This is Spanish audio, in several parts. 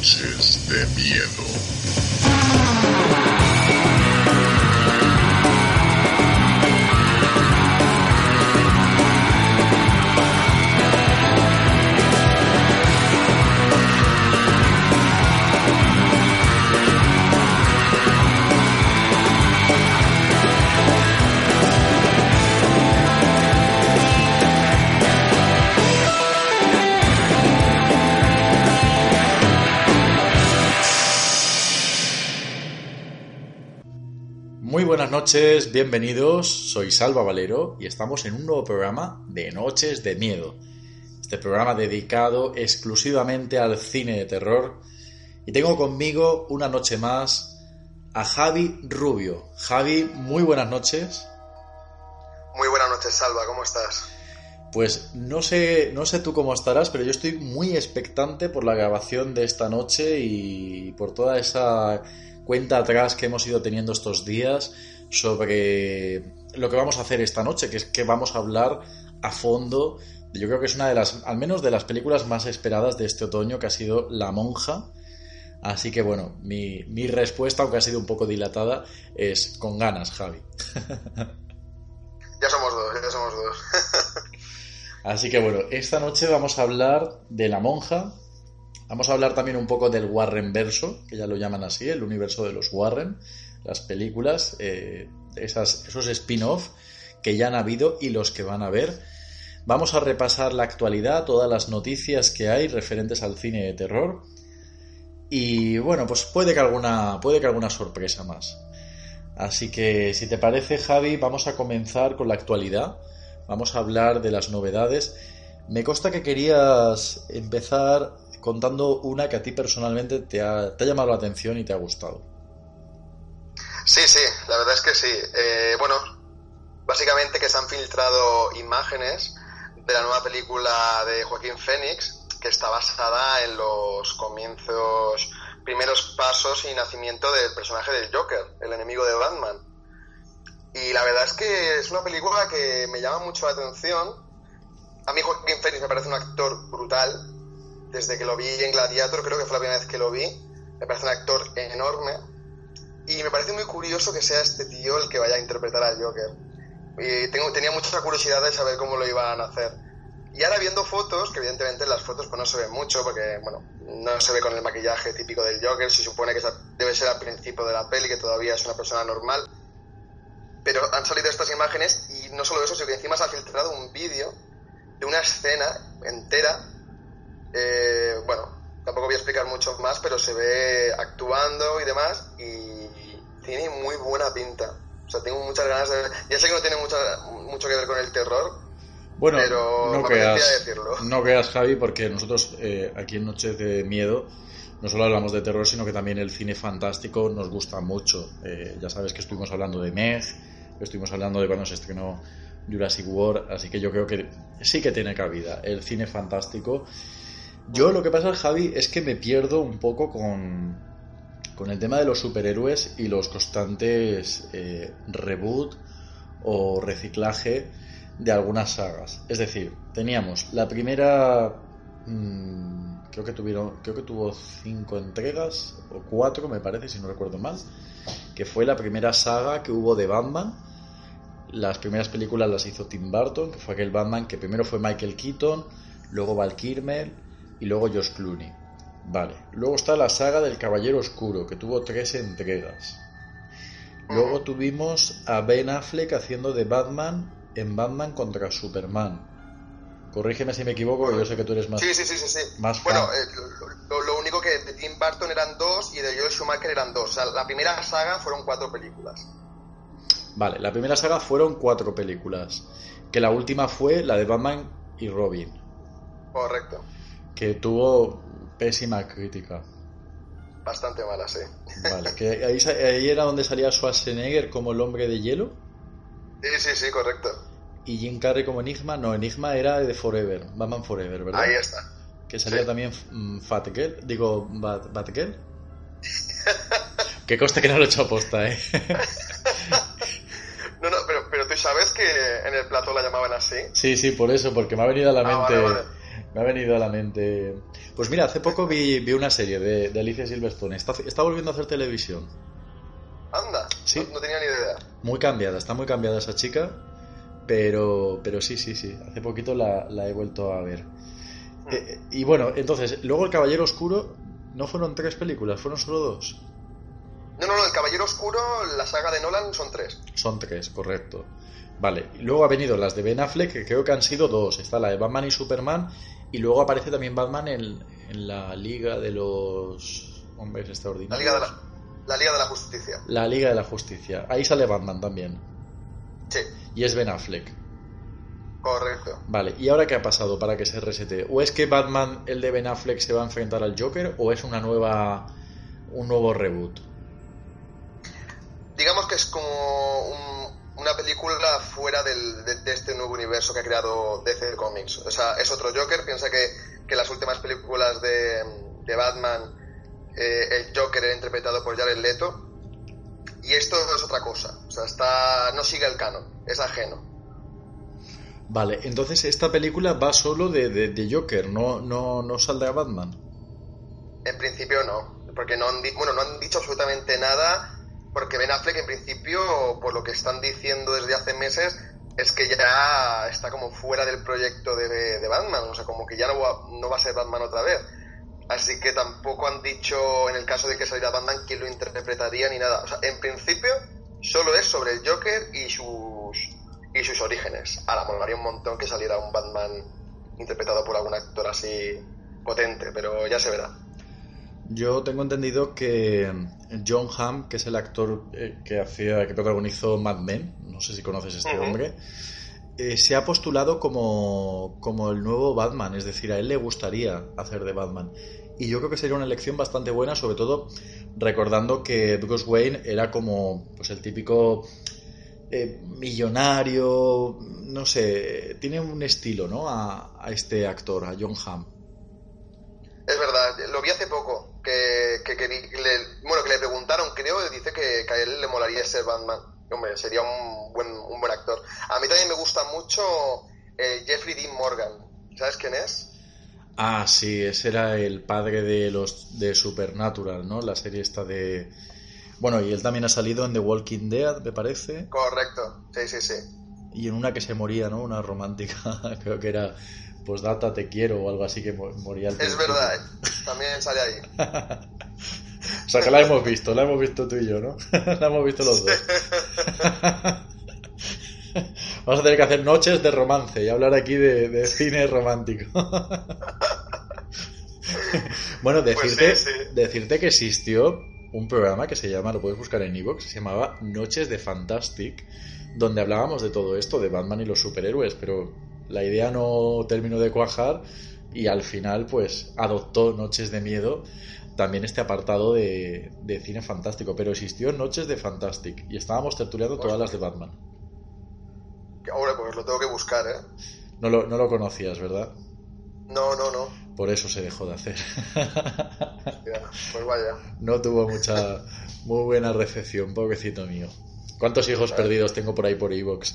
Noches de Miedo. Muy buenas noches, bienvenidos, soy Salva Valero y estamos en un nuevo programa de Noches de Miedo. Este programa dedicado exclusivamente al cine de terror y tengo conmigo una noche más a Javi Rubio. Javi, muy buenas noches. Muy buenas noches, Salva, ¿cómo estás? Pues no sé tú cómo estarás, pero yo estoy muy expectante por la grabación de esta noche y por toda esa cuenta atrás que hemos ido teniendo estos días sobre lo que vamos a hacer esta noche, que es que vamos a hablar a fondo. Yo creo que es una de las, al menos de las películas más esperadas de este otoño, que ha sido La Monja. Así que bueno, mi respuesta, aunque ha sido un poco dilatada, es con ganas, Javi. Ya somos dos. Así que bueno, esta noche vamos a hablar de La Monja. Vamos a hablar también un poco del Warren verso, que ya lo llaman así, el universo de los Warren, las películas, esos spin-off que ya han habido y los que van a haber. Vamos a repasar la actualidad, todas las noticias que hay referentes al cine de terror. Y bueno, pues puede que alguna sorpresa más. Así que si te parece, Javi, vamos a comenzar con la actualidad. Vamos a hablar de las novedades. Me consta que querías empezar contando una que a ti personalmente te ha llamado la atención y te ha gustado. Sí, la verdad es que sí. Bueno, básicamente que se han filtrado imágenes de la nueva película de Joaquín Phoenix, que está basada en los primeros pasos y nacimiento del personaje del Joker, el enemigo de Batman. Y la verdad es que es una película que me llama mucho la atención. A mí Joaquín Phoenix me parece un actor brutal. Desde que lo vi en Gladiator, creo que fue la primera vez que lo vi, me parece un actor enorme y me parece muy curioso que sea este tío el que vaya a interpretar al Joker. Tenía mucha curiosidad de saber cómo lo iban a hacer. Y ahora viendo fotos, que evidentemente en las fotos pues no se ve mucho porque bueno, no se ve con el maquillaje típico del Joker, se supone que debe ser al principio de la peli, que todavía es una persona normal. Pero han salido estas imágenes y no solo eso, sino que encima se ha filtrado un vídeo de una escena entera. Bueno, tampoco voy a explicar mucho más, pero se ve actuando y demás y tiene muy buena pinta. O sea, tengo muchas ganas de ver. Ya sé que no tiene mucho que ver con el terror, bueno, pero no me creas, apetecía decirlo. No creas, Javi, porque nosotros aquí en Noches de Miedo no solo hablamos de terror, sino que también el cine fantástico nos gusta mucho. Ya sabes que estuvimos hablando de Meg, estuvimos hablando de cuando se estrenó Jurassic World, así que yo creo que sí que tiene cabida el cine fantástico. Yo lo que pasa, Javi, es que me pierdo un poco con el tema de los superhéroes y los constantes reboot o reciclaje de algunas sagas. Es decir, teníamos la primera, creo que tuvo 5 entregas o 4, me parece, si no recuerdo mal, que fue la primera saga que hubo de Batman. Las primeras películas las hizo Tim Burton, que fue aquel Batman que primero fue Michael Keaton, luego Val Kilmer y luego George Clooney. Vale. Luego está la saga del Caballero Oscuro, que tuvo 3 entregas. Luego tuvimos a Ben Affleck haciendo de Batman en Batman contra Superman. Corrígeme si me equivoco, yo sé que tú eres más... Sí. Más bueno, lo único que de Tim Burton eran 2 y de Joel Schumacher eran 2. O sea, la primera saga fueron 4 películas. Vale, la primera saga fueron 4 películas. Que la última fue la de Batman y Robin. Correcto. Que tuvo pésima crítica. Bastante mala, sí. Vale, que ahí era donde salía Schwarzenegger como el hombre de hielo. Sí, correcto. Y Jim Carrey como Enigma. No, Enigma era de Forever, Batman Forever, ¿verdad? Ahí está. Que salía también Batgirl. Que conste que no lo he hecho aposta, ¿eh? No, pero tú sabes que en el plató la llamaban así. Sí, por eso, porque me ha venido a la mente. Vale. Me ha venido a la mente. Pues mira, hace poco vi una serie de Alicia Silverstone. Está volviendo a hacer televisión. Anda, Sí, no tenía ni idea. muy cambiada, está muy cambiada esa chica. Pero sí. Hace poquito la he vuelto a ver. Y bueno, entonces, luego El Caballero Oscuro, ¿no fueron 3 películas? ¿Fueron solo 2? No, El Caballero Oscuro, la saga de Nolan, son 3. Son 3, correcto. Vale, y luego ha venido las de Ben Affleck, que creo que han sido 2. Está la de Batman y Superman, y luego aparece también Batman en la Liga de los Hombres Extraordinarios. La Liga de la Justicia. La Liga de la Justicia. Ahí sale Batman también. Sí. Y es Ben Affleck. Correcto. Vale, ¿y ahora qué ha pasado para que se resete? ¿O es que Batman, el de Ben Affleck, se va a enfrentar al Joker, o es un nuevo reboot? Digamos que es como una película fuera de este nuevo universo que ha creado DC Comics. O sea, es otro Joker. Piensa que las últimas películas de Batman, el Joker era interpretado por Jared Leto, y esto es otra cosa. O sea, no sigue el canon, es ajeno. Vale, entonces esta película va solo de Joker, no saldrá Batman. En principio no, porque no han dicho absolutamente nada. Porque Ben Affleck, en principio, por lo que están diciendo desde hace meses, es que ya está como fuera del proyecto de Batman. O sea, como que ya no va a ser Batman otra vez. Así que tampoco han dicho, en el caso de que saliera Batman, quién lo interpretaría ni nada. O sea, en principio, solo es sobre el Joker y sus orígenes. Ahora, molaría un montón que saliera un Batman interpretado por algún actor así potente, pero ya se verá. Yo tengo entendido que Jon Hamm, que es el actor que protagonizó Mad Men, no sé si conoces este hombre, se ha postulado como el nuevo Batman, es decir, a él le gustaría hacer de Batman. Y yo creo que sería una elección bastante buena, sobre todo recordando que Bruce Wayne era como pues el típico millonario, no sé, tiene un estilo, ¿no? A este actor, a Jon Hamm. Es verdad, lo vi hace poco, que le preguntaron, creo, y dice que a él le molaría ser Batman. Hombre, sería un buen actor. A mí también me gusta mucho Jeffrey Dean Morgan. ¿Sabes quién es? Ah, sí, ese era el padre de Supernatural, ¿no? La serie esta de... Bueno, y él también ha salido en The Walking Dead, me parece. Correcto, sí. Y en una que se moría, ¿no? Una romántica, creo que era... Postdata, te quiero o algo así, que moría al principio. Es verdad, también sale ahí. O sea que la hemos visto tú y yo, ¿no? La hemos visto los dos. Vamos a tener que hacer noches de romance y hablar aquí de cine romántico. Bueno, decirte que existió un programa que se llama, lo puedes buscar en iVoox, se llamaba Noches de Fantastic, donde hablábamos de todo esto, de Batman y los superhéroes, pero la idea no terminó de cuajar y al final pues adoptó Noches de Miedo, también este apartado de cine fantástico, pero existió Noches de Fantastic y estábamos tertuliando todas las de Batman. Ahora pues lo tengo que buscar, ¿eh? No lo conocías, ¿verdad? No. Por eso se dejó de hacer. Ya, pues vaya. No tuvo muy buena recepción, pobrecito mío. ¿Cuántos hijos perdidos tengo por ahí por iVoox?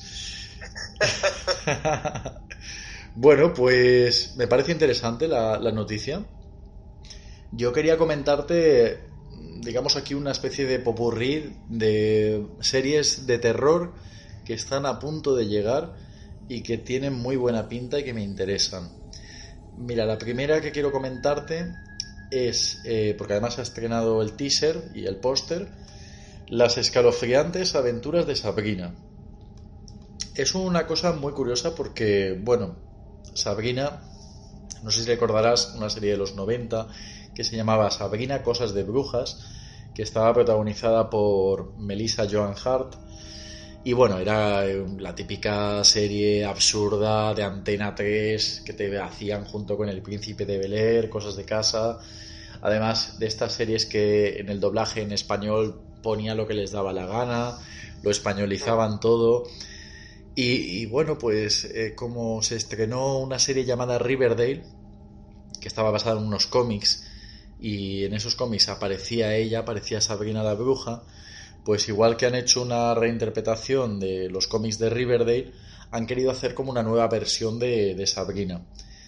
Bueno, pues me parece interesante la noticia. Yo quería comentarte, digamos aquí, una especie de popurrí de series de terror que están a punto de llegar y que tienen muy buena pinta y que me interesan. Mira, la primera que quiero comentarte es, porque además ha estrenado el teaser y el póster, Las escalofriantes aventuras de Sabrina. Es una cosa muy curiosa porque, bueno, Sabrina, no sé si recordarás una serie de los 90 que se llamaba Sabrina, Cosas de Brujas, que estaba protagonizada por Melissa Joan Hart. Y bueno, era la típica serie absurda de Antena 3 que te hacían junto con El Príncipe de Bel-Air, Cosas de Casa. Además de estas series que en el doblaje en español ponía lo que les daba la gana, lo españolizaban todo. Y bueno, pues como se estrenó una serie llamada Riverdale, que estaba basada en unos cómics, y en esos cómics aparecía Sabrina la Bruja, pues igual que han hecho una reinterpretación de los cómics de Riverdale, han querido hacer como una nueva versión de Sabrina.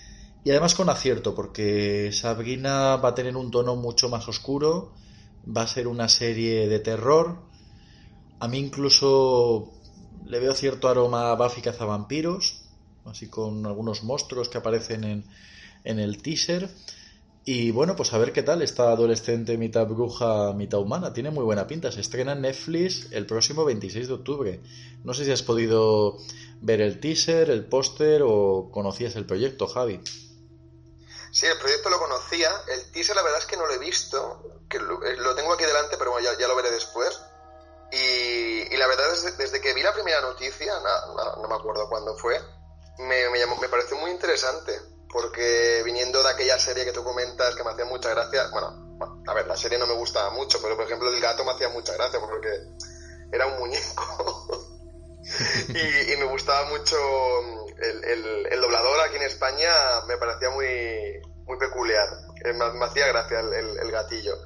Y además con acierto, porque Sabrina va a tener un tono mucho más oscuro, va a ser una serie de terror. A mí incluso le veo cierto aroma a Buffy cazavampiros, así con algunos monstruos que aparecen en el teaser. Y bueno, pues a ver qué tal esta adolescente mitad bruja, mitad humana. Tiene muy buena pinta. Se estrena en Netflix el próximo 26 de octubre. No sé si has podido ver el teaser, el póster o conocías el proyecto, Javi. Sí, el proyecto lo conocía. El teaser la verdad es que no lo he visto. Que lo tengo aquí delante, pero bueno, ya lo veré después. Y la verdad es desde que vi la primera noticia, no me acuerdo cuándo fue, me pareció muy interesante. Porque viniendo de aquella serie que tú comentas que me hacía mucha gracia, bueno, a ver, la serie no me gustaba mucho, pero por ejemplo el gato me hacía mucha gracia porque era un muñeco y me gustaba mucho el doblador aquí en España, me parecía muy peculiar, me hacía gracia el gatillo.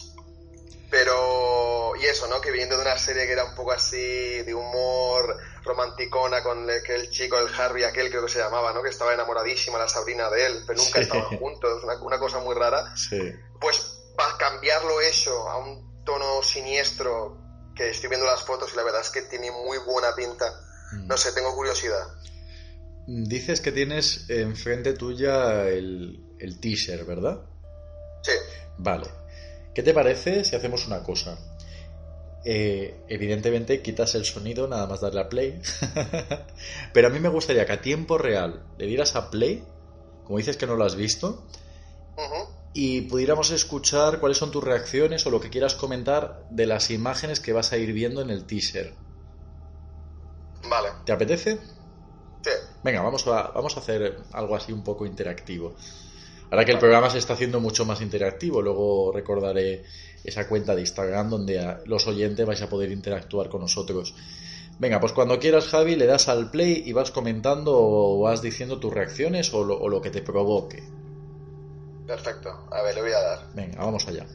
Pero, y eso, ¿no? Que viniendo de una serie que era un poco así, de humor romanticona, con el chico, el Harvey aquel creo que se llamaba, ¿no? Que estaba enamoradísima la Sabrina de él, pero nunca estaban juntos, una cosa muy rara. Sí. Pues para cambiarlo eso a un tono siniestro, que estoy viendo las fotos y la verdad es que tiene muy buena pinta. No sé, tengo curiosidad. Dices que tienes enfrente tuya el teaser, ¿verdad? Sí. Vale. ¿Qué te parece si hacemos una cosa? Evidentemente quitas el sonido nada más darle a play. Pero a mí me gustaría que a tiempo real le dieras a play, como dices que no lo has visto, y pudiéramos escuchar cuáles son tus reacciones o lo que quieras comentar de las imágenes que vas a ir viendo en el teaser. Vale. ¿Te apetece? Sí. Venga, vamos a hacer algo así un poco interactivo. Ahora que el programa se está haciendo mucho más interactivo, luego recordaré esa cuenta de Instagram donde los oyentes vais a poder interactuar con nosotros. Venga, pues cuando quieras, Javi, le das al play y vas comentando o vas diciendo tus reacciones o lo que te provoque. Perfecto. A ver, le voy a dar. Venga, vamos allá.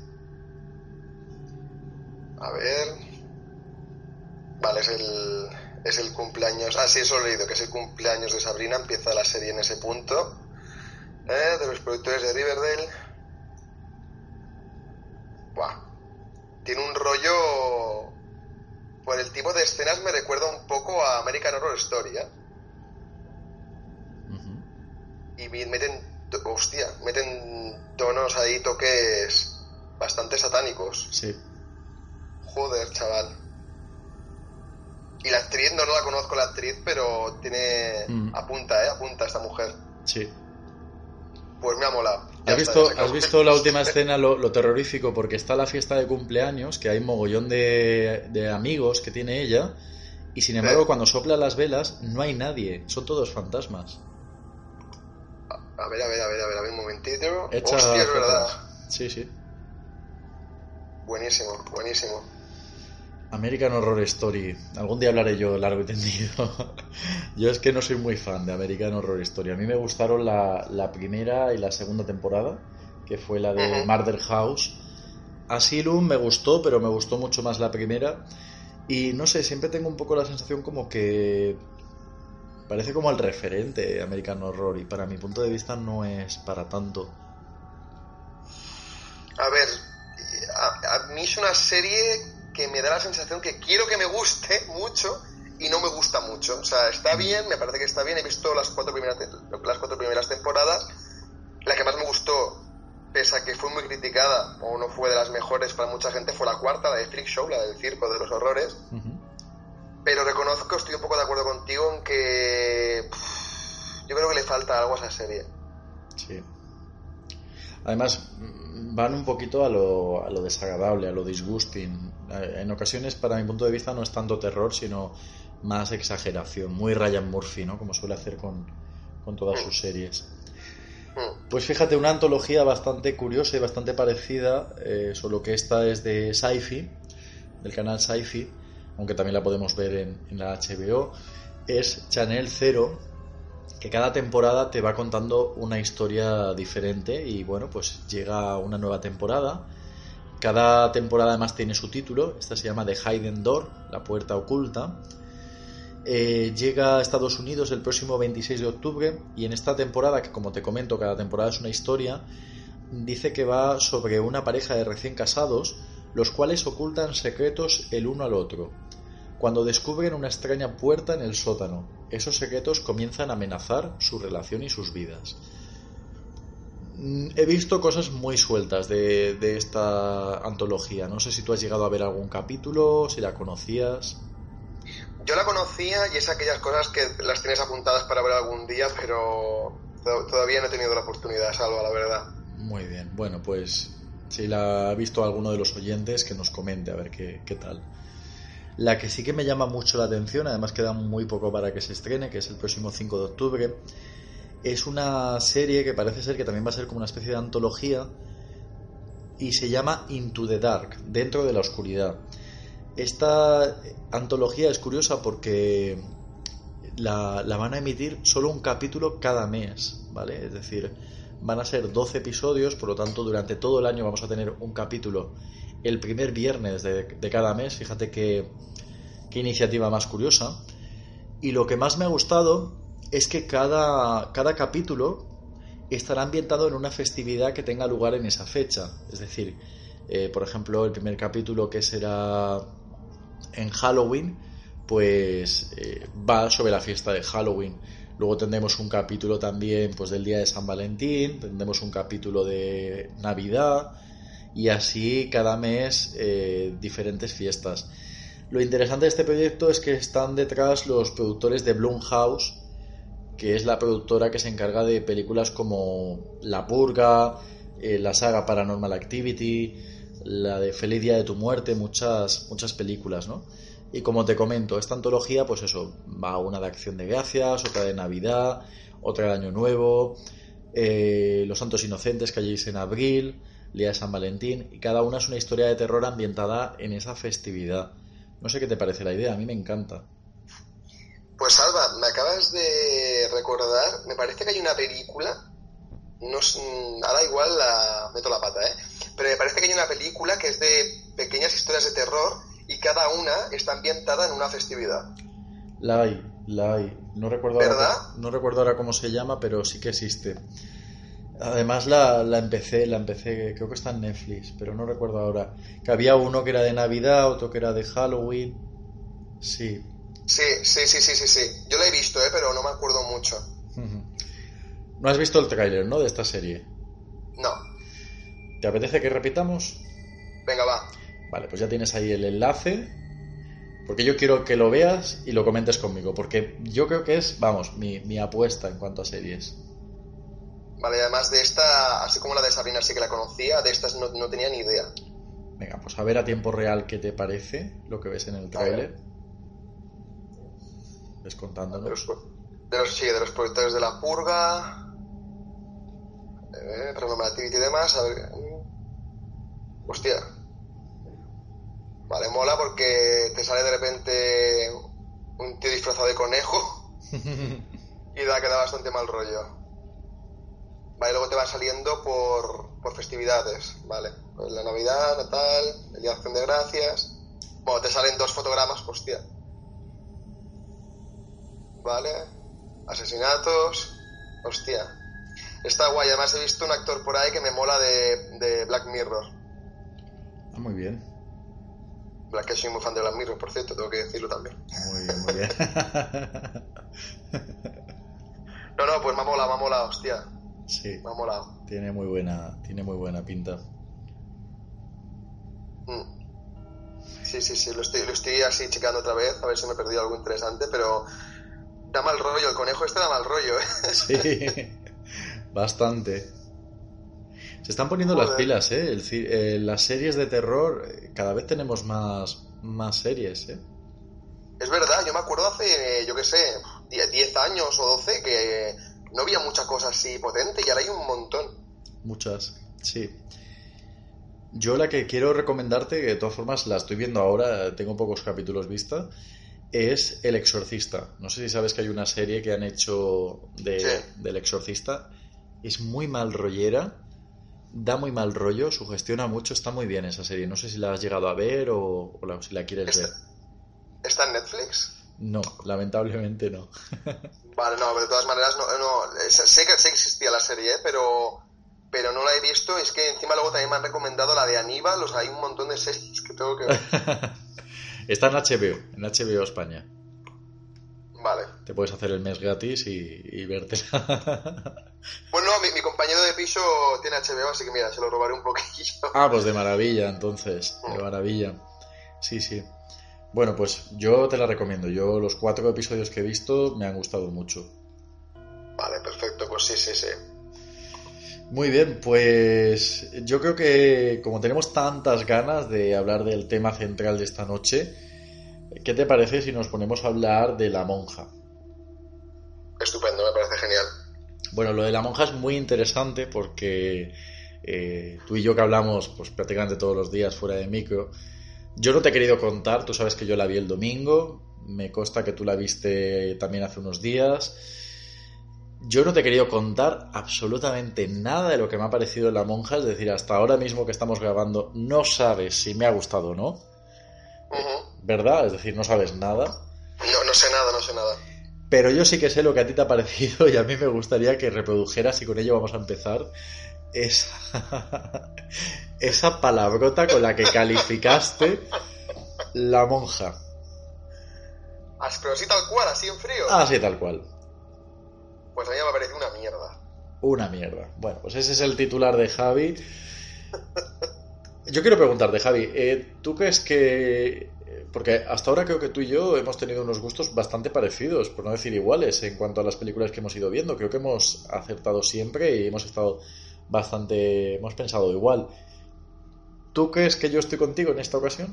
A ver... Vale, es el cumpleaños... Ah, sí, eso lo he leído, que es el cumpleaños de Sabrina. Empieza la serie en ese punto. De los productores de Riverdale. Buah. Tiene un rollo... Por el tipo de escenas me recuerda un poco a American Horror Story, ¿eh? Y meten tonos ahí, toques bastante satánicos. Sí. Joder, chaval. Y la actriz, no la conozco la actriz, pero tiene... Apunta esta mujer. Sí. Pues me ha molado. ¿Has visto la última escena, lo terrorífico? Porque está la fiesta de cumpleaños, que hay mogollón de amigos que tiene ella, y sin embargo cuando sopla las velas no hay nadie, son todos fantasmas. A ver un momentito. Hostia, es verdad. Sí. Buenísimo. American Horror Story. Algún día hablaré yo largo y tendido. Yo es que no soy muy fan de American Horror Story. A mí me gustaron la primera y la segunda temporada, que fue la de Murder House. Asylum me gustó, pero me gustó mucho más la primera. Y no sé, siempre tengo un poco la sensación como que parece como el referente American Horror, y para mi punto de vista no es para tanto. A ver, a mí es una serie que me da la sensación que quiero que me guste mucho y no me gusta mucho. O sea, está bien, me parece que está bien. He visto las cuatro primeras temporadas. La que más me gustó, pese a que fue muy criticada o no fue de las mejores para mucha gente, fue la cuarta, la de Freak Show, la del circo de los horrores. Pero reconozco, estoy un poco de acuerdo contigo en que yo creo que le falta algo a esa serie. Sí. Además, van un poquito a lo desagradable, a lo disgusting. En ocasiones, para mi punto de vista, no es tanto terror, sino más exageración. Muy Ryan Murphy, ¿no? Como suele hacer con todas sus series. Pues fíjate, una antología bastante curiosa y bastante parecida, solo que esta es de Sci-Fi, del canal Sci-Fi, aunque también la podemos ver en la HBO. Es Channel Zero, que cada temporada te va contando una historia diferente y bueno, pues llega una nueva temporada. Cada temporada además tiene su título. Esta se llama The Hidden Door, la puerta oculta. Llega a Estados Unidos el próximo 26 de octubre y en esta temporada, que como te comento, cada temporada es una historia, dice que va sobre una pareja de recién casados, los cuales ocultan secretos el uno al otro. Cuando descubren una extraña puerta en el sótano, esos secretos comienzan a amenazar su relación y sus vidas. He visto cosas muy sueltas de esta antología. No sé si tú has llegado a ver algún capítulo, si la conocías. Yo la conocía y es aquellas cosas que las tienes apuntadas para ver algún día, pero todavía no he tenido la oportunidad, Salva, la verdad. Muy bien, bueno, pues si la ha visto alguno de los oyentes, que nos comente a ver qué tal. La que sí que me llama mucho la atención, además queda muy poco para que se estrene, que es el próximo 5 de octubre, es una serie que parece ser que también va a ser como una especie de antología y se llama Into the Dark, Dentro de la Oscuridad. Esta antología es curiosa porque la van a emitir solo un capítulo cada mes, ¿vale? Es decir, van a ser 12 episodios, por lo tanto durante todo el año vamos a tener un capítulo el primer viernes de cada mes. Fíjate qué iniciativa más curiosa. Y lo que más me ha gustado es que cada capítulo estará ambientado en una festividad que tenga lugar en esa fecha. Es decir, por ejemplo, el primer capítulo, que será en Halloween, pues va sobre la fiesta de Halloween. Luego tendremos un capítulo también, pues, del día de San Valentín, tendremos un capítulo de Navidad y así cada mes diferentes fiestas. Lo interesante de este proyecto es que están detrás los productores de Blumhouse, que es la productora que se encarga de películas como La Purga, la saga Paranormal Activity, la de Feliz Día de tu Muerte, muchas películas, ¿no? Y como te comento, esta antología, pues eso, va una de Acción de Gracias, otra de Navidad, otra de Año Nuevo, Los Santos Inocentes, que allí es en abril, el día de San Valentín, y cada una es una historia de terror ambientada en esa festividad. No sé qué te parece la idea, a mí me encanta. Pues Alba, me acabas de recordar, me parece que hay una película, ahora igual meto la pata, pero me parece que hay una película que es de pequeñas historias de terror y cada una está ambientada en una festividad. La hay. No recuerdo ahora cómo se llama, pero sí que existe. Además la empecé, creo que está en Netflix, pero no recuerdo ahora. Que había uno que era de Navidad, otro que era de Halloween. Sí. Sí. Yo la he visto, pero no me acuerdo mucho. No has visto el tráiler, ¿no? De esta serie. No. ¿Te apetece que repitamos? Venga, va. Vale, pues ya tienes ahí el enlace. Porque yo quiero que lo veas y lo comentes conmigo. Porque yo creo que es, vamos, mi apuesta en cuanto a series. Vale, además de esta, así como la de Sabrina sí que la conocía, de estas no tenía ni idea. Venga, pues a ver a tiempo real qué te parece lo que ves en el tráiler. Ves contándonos. De los productores de La Purga, Paranormal Activity y demás. A ver. Hostia. Vale, mola porque te sale de repente un tío disfrazado de conejo y queda bastante mal rollo. Vale, luego te va saliendo por festividades, ¿vale? Pues la Navidad, Natal, el Día de Acción de Gracias. Bueno, te salen 2 fotogramas, hostia. Vale, asesinatos, hostia. Está guay, además he visto un actor por ahí que me mola de Black Mirror. Ah, muy bien. Que soy muy fan de Black Mirror, por cierto, tengo que decirlo también. Muy bien. No, pues me ha molado, hostia. Sí. Me ha molado. Tiene muy buena pinta. Sí, lo estoy así checando otra vez, a ver si me he perdido algo interesante, pero da mal rollo, el conejo este da mal rollo, Sí, bastante. Se están poniendo las pilas, las series de terror, cada vez tenemos más series, Es verdad, yo me acuerdo hace, yo qué sé, 10 años o 12 que no había mucha cosa así potente y ahora hay un montón. Muchas, sí. Yo la que quiero recomendarte, que de todas formas la estoy viendo ahora, tengo pocos capítulos vista, es El Exorcista. No sé si sabes que hay una serie que han hecho del Exorcista. Es muy mal rollera, da muy mal rollo, sugestiona mucho, está muy bien esa serie. No sé si la has llegado a ver o si la quieres ver. ¿Está en Netflix? No, lamentablemente no. Vale, no, pero de todas maneras, sé que existía la serie, pero no la he visto. Es que encima luego también me han recomendado la de Aníbal. O sea, hay un montón de series que tengo que ver. Está en HBO España. Vale. Te puedes hacer el mes gratis y vértela. Bueno, mi compañero de piso tiene HBO, así que mira, se lo robaré un poquillo. Ah, pues de maravilla, entonces. De maravilla. Sí, sí. Bueno, pues yo te la recomiendo. Yo los 4 episodios que he visto me han gustado mucho. Vale, perfecto. Pues sí. Muy bien, pues yo creo que como tenemos tantas ganas de hablar del tema central de esta noche, ¿qué te parece si nos ponemos a hablar de La Monja? Estupendo, me parece genial. Bueno, lo de La Monja es muy interesante porque tú y yo que hablamos pues prácticamente todos los días fuera de micro, yo no te he querido contar, tú sabes que yo la vi el domingo, me consta que tú la viste también hace unos días. Yo no te he querido contar absolutamente nada de lo que me ha parecido La Monja, es decir, hasta ahora mismo que estamos grabando no sabes si me ha gustado o no. ¿Verdad? Es decir, no sabes nada. No sé nada. Pero yo sí que sé lo que a ti te ha parecido y a mí me gustaría que reprodujeras, y con ello vamos a empezar, esa palabrota con la que calificaste La Monja. Pero así tal cual, así en frío. Ah, sí, tal cual. Pues a mí me parece una mierda. Una mierda. Bueno, pues ese es el titular de Javi. Yo quiero preguntarte, Javi, ¿tú crees que... Porque hasta ahora creo que tú y yo hemos tenido unos gustos bastante parecidos, por no decir iguales, en cuanto a las películas que hemos ido viendo. Creo que hemos acertado siempre y hemos estado bastante... Hemos pensado igual. ¿Tú crees que yo estoy contigo en esta ocasión?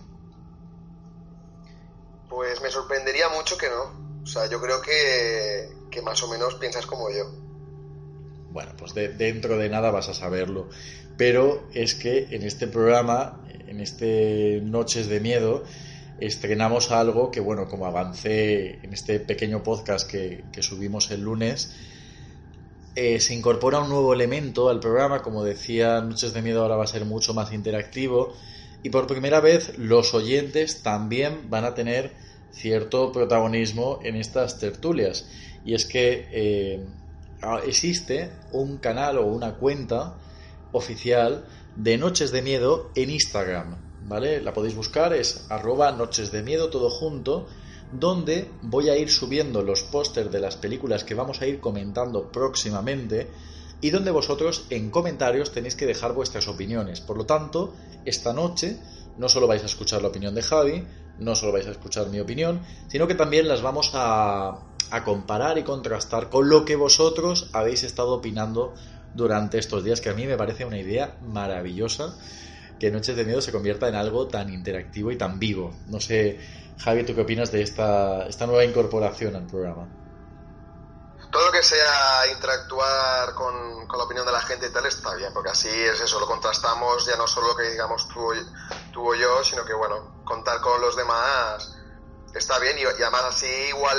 Pues me sorprendería mucho que no. O sea, yo creo que más o menos piensas como yo. Bueno, pues dentro de nada vas a saberlo. Pero es que en este programa, en este Noches de Miedo, estrenamos algo que, bueno, como avancé en este pequeño podcast que subimos el lunes, se incorpora un nuevo elemento al programa. Como decía, Noches de Miedo ahora va a ser mucho más interactivo y por primera vez los oyentes también van a tener cierto protagonismo en estas tertulias. Y es que existe un canal o una cuenta oficial de Noches de Miedo en Instagram, ¿vale? La podéis buscar, es @nochesdemiedo todo junto, donde voy a ir subiendo los pósters de las películas que vamos a ir comentando próximamente y donde vosotros en comentarios tenéis que dejar vuestras opiniones. Por lo tanto, esta noche no solo vais a escuchar la opinión de Javi, no solo vais a escuchar mi opinión, sino que también las vamos a comparar y contrastar con lo que vosotros habéis estado opinando durante estos días, que a mí me parece una idea maravillosa que Noches de Miedo se convierta en algo tan interactivo y tan vivo. No sé, Javi, ¿tú qué opinas de esta nueva incorporación al programa? Todo lo que sea interactuar con la opinión de la gente y tal está bien, porque así es eso, lo contrastamos, ya no solo lo que digamos tú o yo, sino que bueno, contar con los demás está bien y además así igual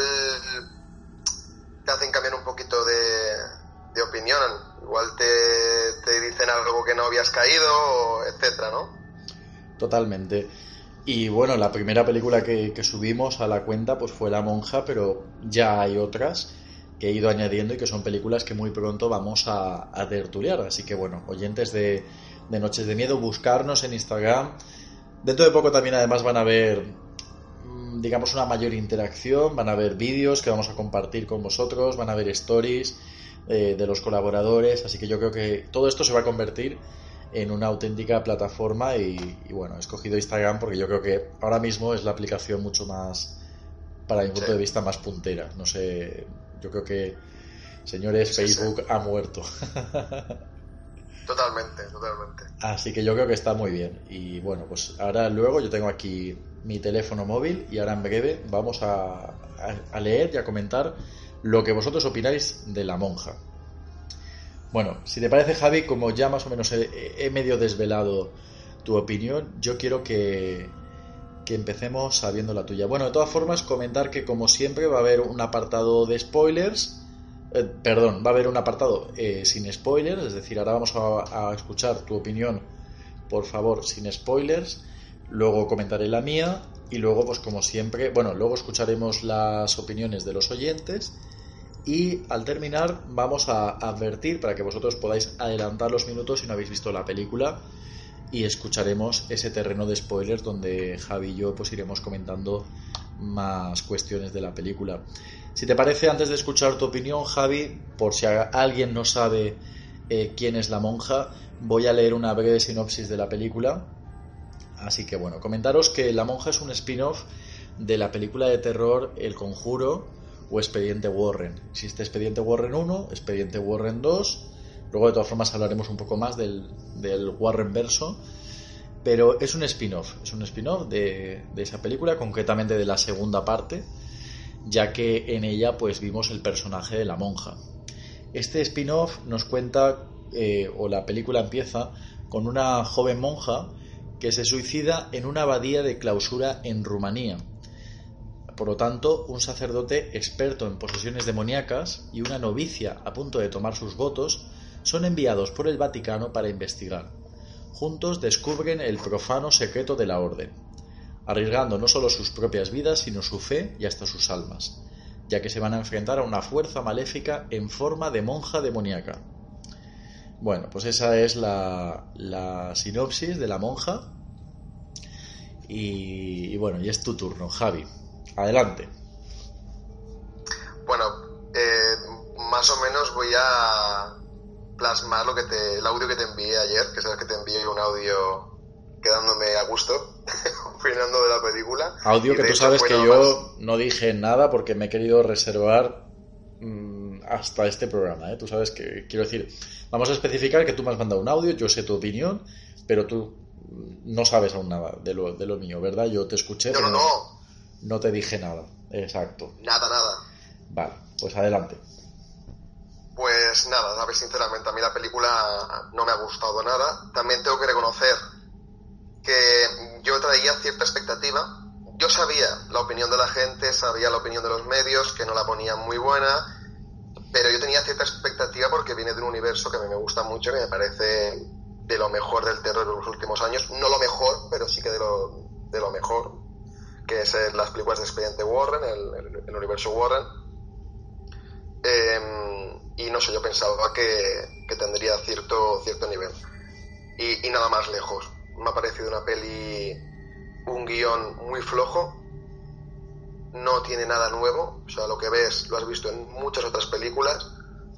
te hacen cambiar un poquito de opinión, igual te dicen algo que no habías caído, etcétera, ¿no? Totalmente. Y bueno, la primera película que subimos a la cuenta pues fue La Monja, pero ya hay otras que he ido añadiendo y que son películas que muy pronto vamos a tertuliar. Así que bueno, oyentes de Noches de Miedo, buscarnos en Instagram. Dentro de poco también además van a ver, digamos, una mayor interacción, van a ver vídeos que vamos a compartir con vosotros, van a ver stories de los colaboradores, así que yo creo que todo esto se va a convertir en una auténtica plataforma y bueno, he escogido Instagram porque yo creo que ahora mismo es la aplicación mucho más, para mi punto de vista, más puntera. No sé, yo creo que, señores, Facebook ha muerto. Totalmente. Así que yo creo que está muy bien. Y bueno, pues ahora luego yo tengo aquí mi teléfono móvil y ahora en breve vamos a leer y a comentar lo que vosotros opináis de La Monja. Bueno, si te parece, Javi, como ya más o menos he medio desvelado tu opinión, yo quiero que empecemos sabiendo la tuya. Bueno, de todas formas, comentar que como siempre va a haber un apartado de spoilers. Va a haber un apartado sin spoilers, es decir, ahora vamos a escuchar tu opinión, por favor, sin spoilers. Luego comentaré la mía Y luego, pues como siempre, bueno, luego escucharemos las opiniones de los oyentes y al terminar vamos a advertir para que vosotros podáis adelantar los minutos si no habéis visto la película y escucharemos ese terreno de spoilers donde Javi y yo pues iremos comentando más cuestiones de la película. Si te parece, antes de escuchar tu opinión, Javi, por si alguien no sabe quién es la monja, voy a leer una breve sinopsis de la película. Así que bueno, comentaros que La monja es un spin-off de la película de terror El Conjuro o Expediente Warren. Existe Expediente Warren 1, Expediente Warren 2, luego de todas formas hablaremos un poco más del Warren verso, pero es un spin-off de esa película, concretamente de la segunda parte, ya que en ella pues vimos el personaje de la monja. Este spin-off nos cuenta, o la película empieza con una joven monja que se suicida en una abadía de clausura en Rumanía. Por lo tanto, un sacerdote experto en posesiones demoníacas y una novicia a punto de tomar sus votos son enviados por el Vaticano para investigar. Juntos descubren el profano secreto de la orden, arriesgando no solo sus propias vidas, sino su fe y hasta sus almas, ya que se van a enfrentar a una fuerza maléfica en forma de monja demoníaca. Bueno, pues esa es la sinopsis de La monja. Y bueno, y es tu turno, Javi. Adelante. Bueno, más o menos voy a plasmar el audio que te envié ayer, que sabes que te envié un audio quedándome a gusto, opinando de la película. Audio que tú sabes que yo no dije nada porque me he querido reservar hasta este programa, ¿eh? Tú sabes que, quiero decir, vamos a especificar que tú me has mandado un audio, yo sé tu opinión, pero tú no sabes aún nada de lo mío, ¿verdad? Yo te escuché, pero no te dije nada. Exacto. Nada. Vale, pues adelante. Pues nada, a ver, sinceramente, a mí la película no me ha gustado nada. También tengo que reconocer que yo traía cierta expectativa. Yo sabía la opinión de la gente, sabía la opinión de los medios, que no la ponían muy buena, pero yo tenía cierta expectativa porque viene de un universo que a mí me gusta mucho, que me parece de lo mejor del terror de los últimos años. No lo mejor, pero sí que de lo mejor, que es las películas de Expediente Warren, el universo Warren. Y no sé, yo pensaba que tendría cierto nivel. Y nada más lejos. Me ha parecido una peli, un guión muy flojo, no tiene nada nuevo, o sea, lo que ves lo has visto en muchas otras películas.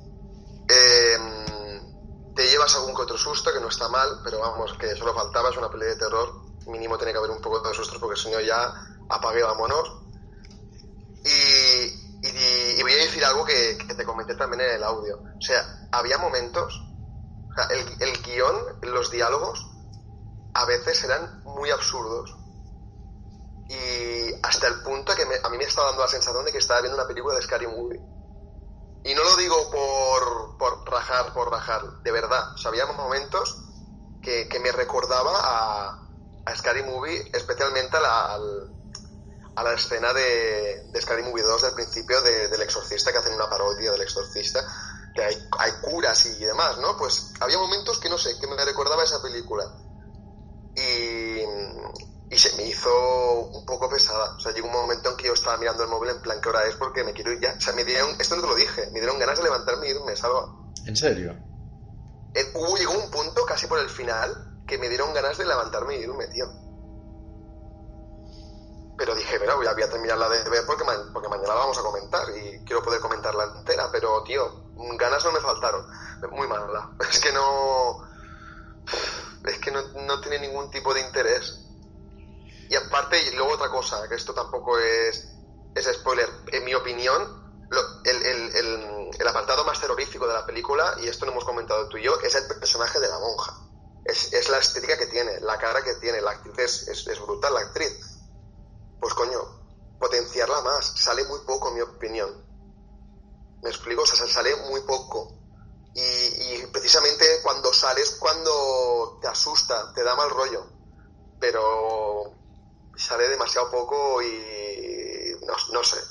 Te llevas algún que otro susto, que no está mal, pero vamos, que solo faltaba, es una peli de terror, mínimo tiene que haber un poco de sustos porque si no ya apague, vámonos. Y voy a decir algo que te comenté también en el audio, o sea, había momentos, o sea, el guión, los diálogos a veces eran muy absurdos y hasta el punto que a mí me estaba dando la sensación de que estaba viendo una película de Scary Movie. Y no lo digo por rajar, de verdad. O sea, había momentos que me recordaba a Scary Movie, especialmente a la escena de Scary Movie 2 del principio del Exorcista, que hacen una parodia del Exorcista, que hay curas y demás, ¿no? Pues había momentos que no sé, que me recordaba esa película. Y se me hizo un poco pesada. O sea, llegó un momento en que yo estaba mirando el móvil en plan, ¿qué hora es? Porque me quiero ir ya. O sea, esto no te lo dije, me dieron ganas de levantarme e irme, Salva. ¿En serio? Llegó un punto, casi por el final, que me dieron ganas de levantarme e irme, tío. Pero dije, mira, voy a terminarla de ver porque mañana la vamos a comentar y quiero poder comentarla entera. Pero, tío, ganas no me faltaron. Muy mala. Es que no tiene ningún tipo de interés. Y aparte, y luego otra cosa, que esto tampoco es spoiler, en mi opinión, el apartado más terrorífico de la película, y esto lo hemos comentado tú y yo, es el personaje de la monja. Es la estética que tiene, la cara que tiene, la actriz es brutal, la actriz. Pues coño, potenciarla más, sale muy poco en mi opinión. ¿Me explico? O sea, sale muy poco. Y precisamente cuando sales, cuando te asusta, te da mal rollo. Pero sale demasiado poco y no sé.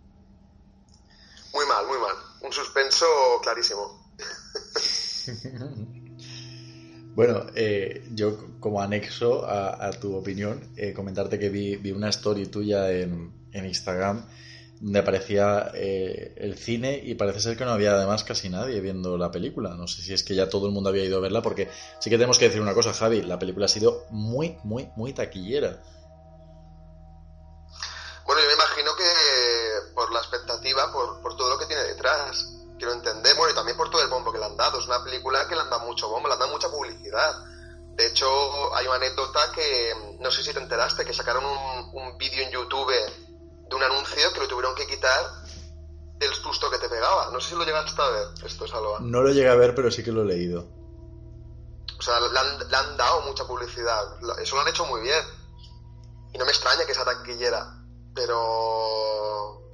Muy mal. Un suspenso clarísimo. Bueno, yo como anexo a tu opinión, comentarte que vi una story tuya en Instagram donde aparecía el cine y parece ser que no había además casi nadie viendo la película. No sé si es que ya todo el mundo había ido a verla, porque sí que tenemos que decir una cosa, Javi, la película ha sido muy, muy, muy taquillera. Bueno, yo me imagino que por la expectativa, por todo lo que tiene detrás, quiero entender, bueno, y también por todo el bombo que le han dado. Es una película que le han dado mucho bombo, le han dado mucha publicidad. De hecho, hay una anécdota que, no sé si te enteraste, que sacaron un vídeo en YouTube de un anuncio que lo tuvieron que quitar del susto que te pegaba. No sé si lo llegaste a ver, esto es algo. No lo llegué a ver, pero sí que lo he leído. O sea, le han dado mucha publicidad. Eso lo han hecho muy bien. Y no me extraña que sea taquillera. Pero...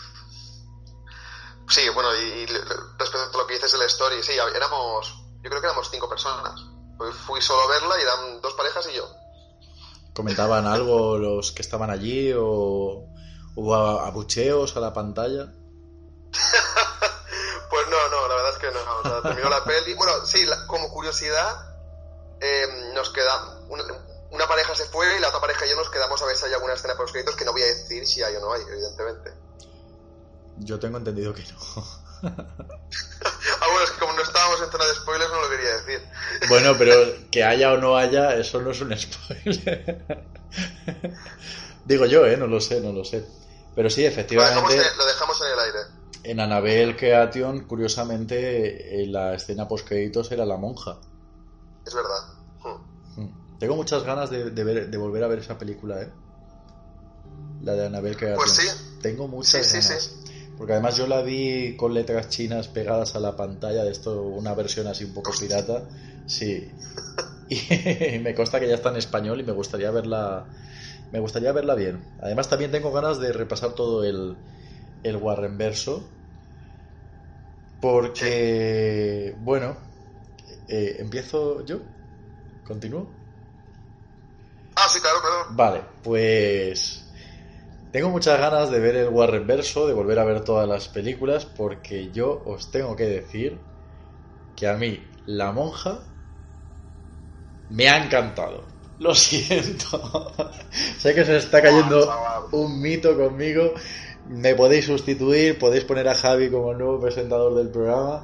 Sí, bueno, y respecto a lo que dices de la story, sí, yo creo que éramos 5 personas. Fui solo a verla y eran 2 parejas y yo. ¿Comentaban algo los que estaban allí o hubo abucheos a la pantalla? Pues no, la verdad es que no. O sea, terminó la peli. Bueno, sí, como curiosidad, nos queda... Una pareja se fue y la otra pareja y yo nos quedamos a ver si hay alguna escena por los créditos, que no voy a decir si hay o no hay, evidentemente. Yo tengo entendido que no. Bueno, es que como no estábamos en zona de spoilers no lo quería decir. Bueno, pero que haya o no haya, eso no es un spoiler. Digo yo, no lo sé. Pero sí, efectivamente... Lo dejamos en el aire. En Annabelle Creation, curiosamente, la escena post-créditos era la monja. Es verdad. Tengo muchas ganas de volver a ver esa película, la de Annabelle Creation. Pues sí. Tengo muchas ganas. Sí. Porque además yo la vi con letras chinas pegadas a la pantalla, de esto, una versión así un poco pirata. Sí. Y me consta que ya está en español y me gustaría verla bien. Además también tengo ganas de repasar todo el Warrenverso. Porque, bueno, ¿empiezo yo? ¿Continúo? Sí, claro. Vale, pues tengo muchas ganas de ver el Warrenverso, de volver a ver todas las películas, porque yo os tengo que decir que a mí La Monja me ha encantado. Lo siento. Sé que se está cayendo un mito conmigo. Me podéis sustituir, podéis poner a Javi como nuevo presentador del programa.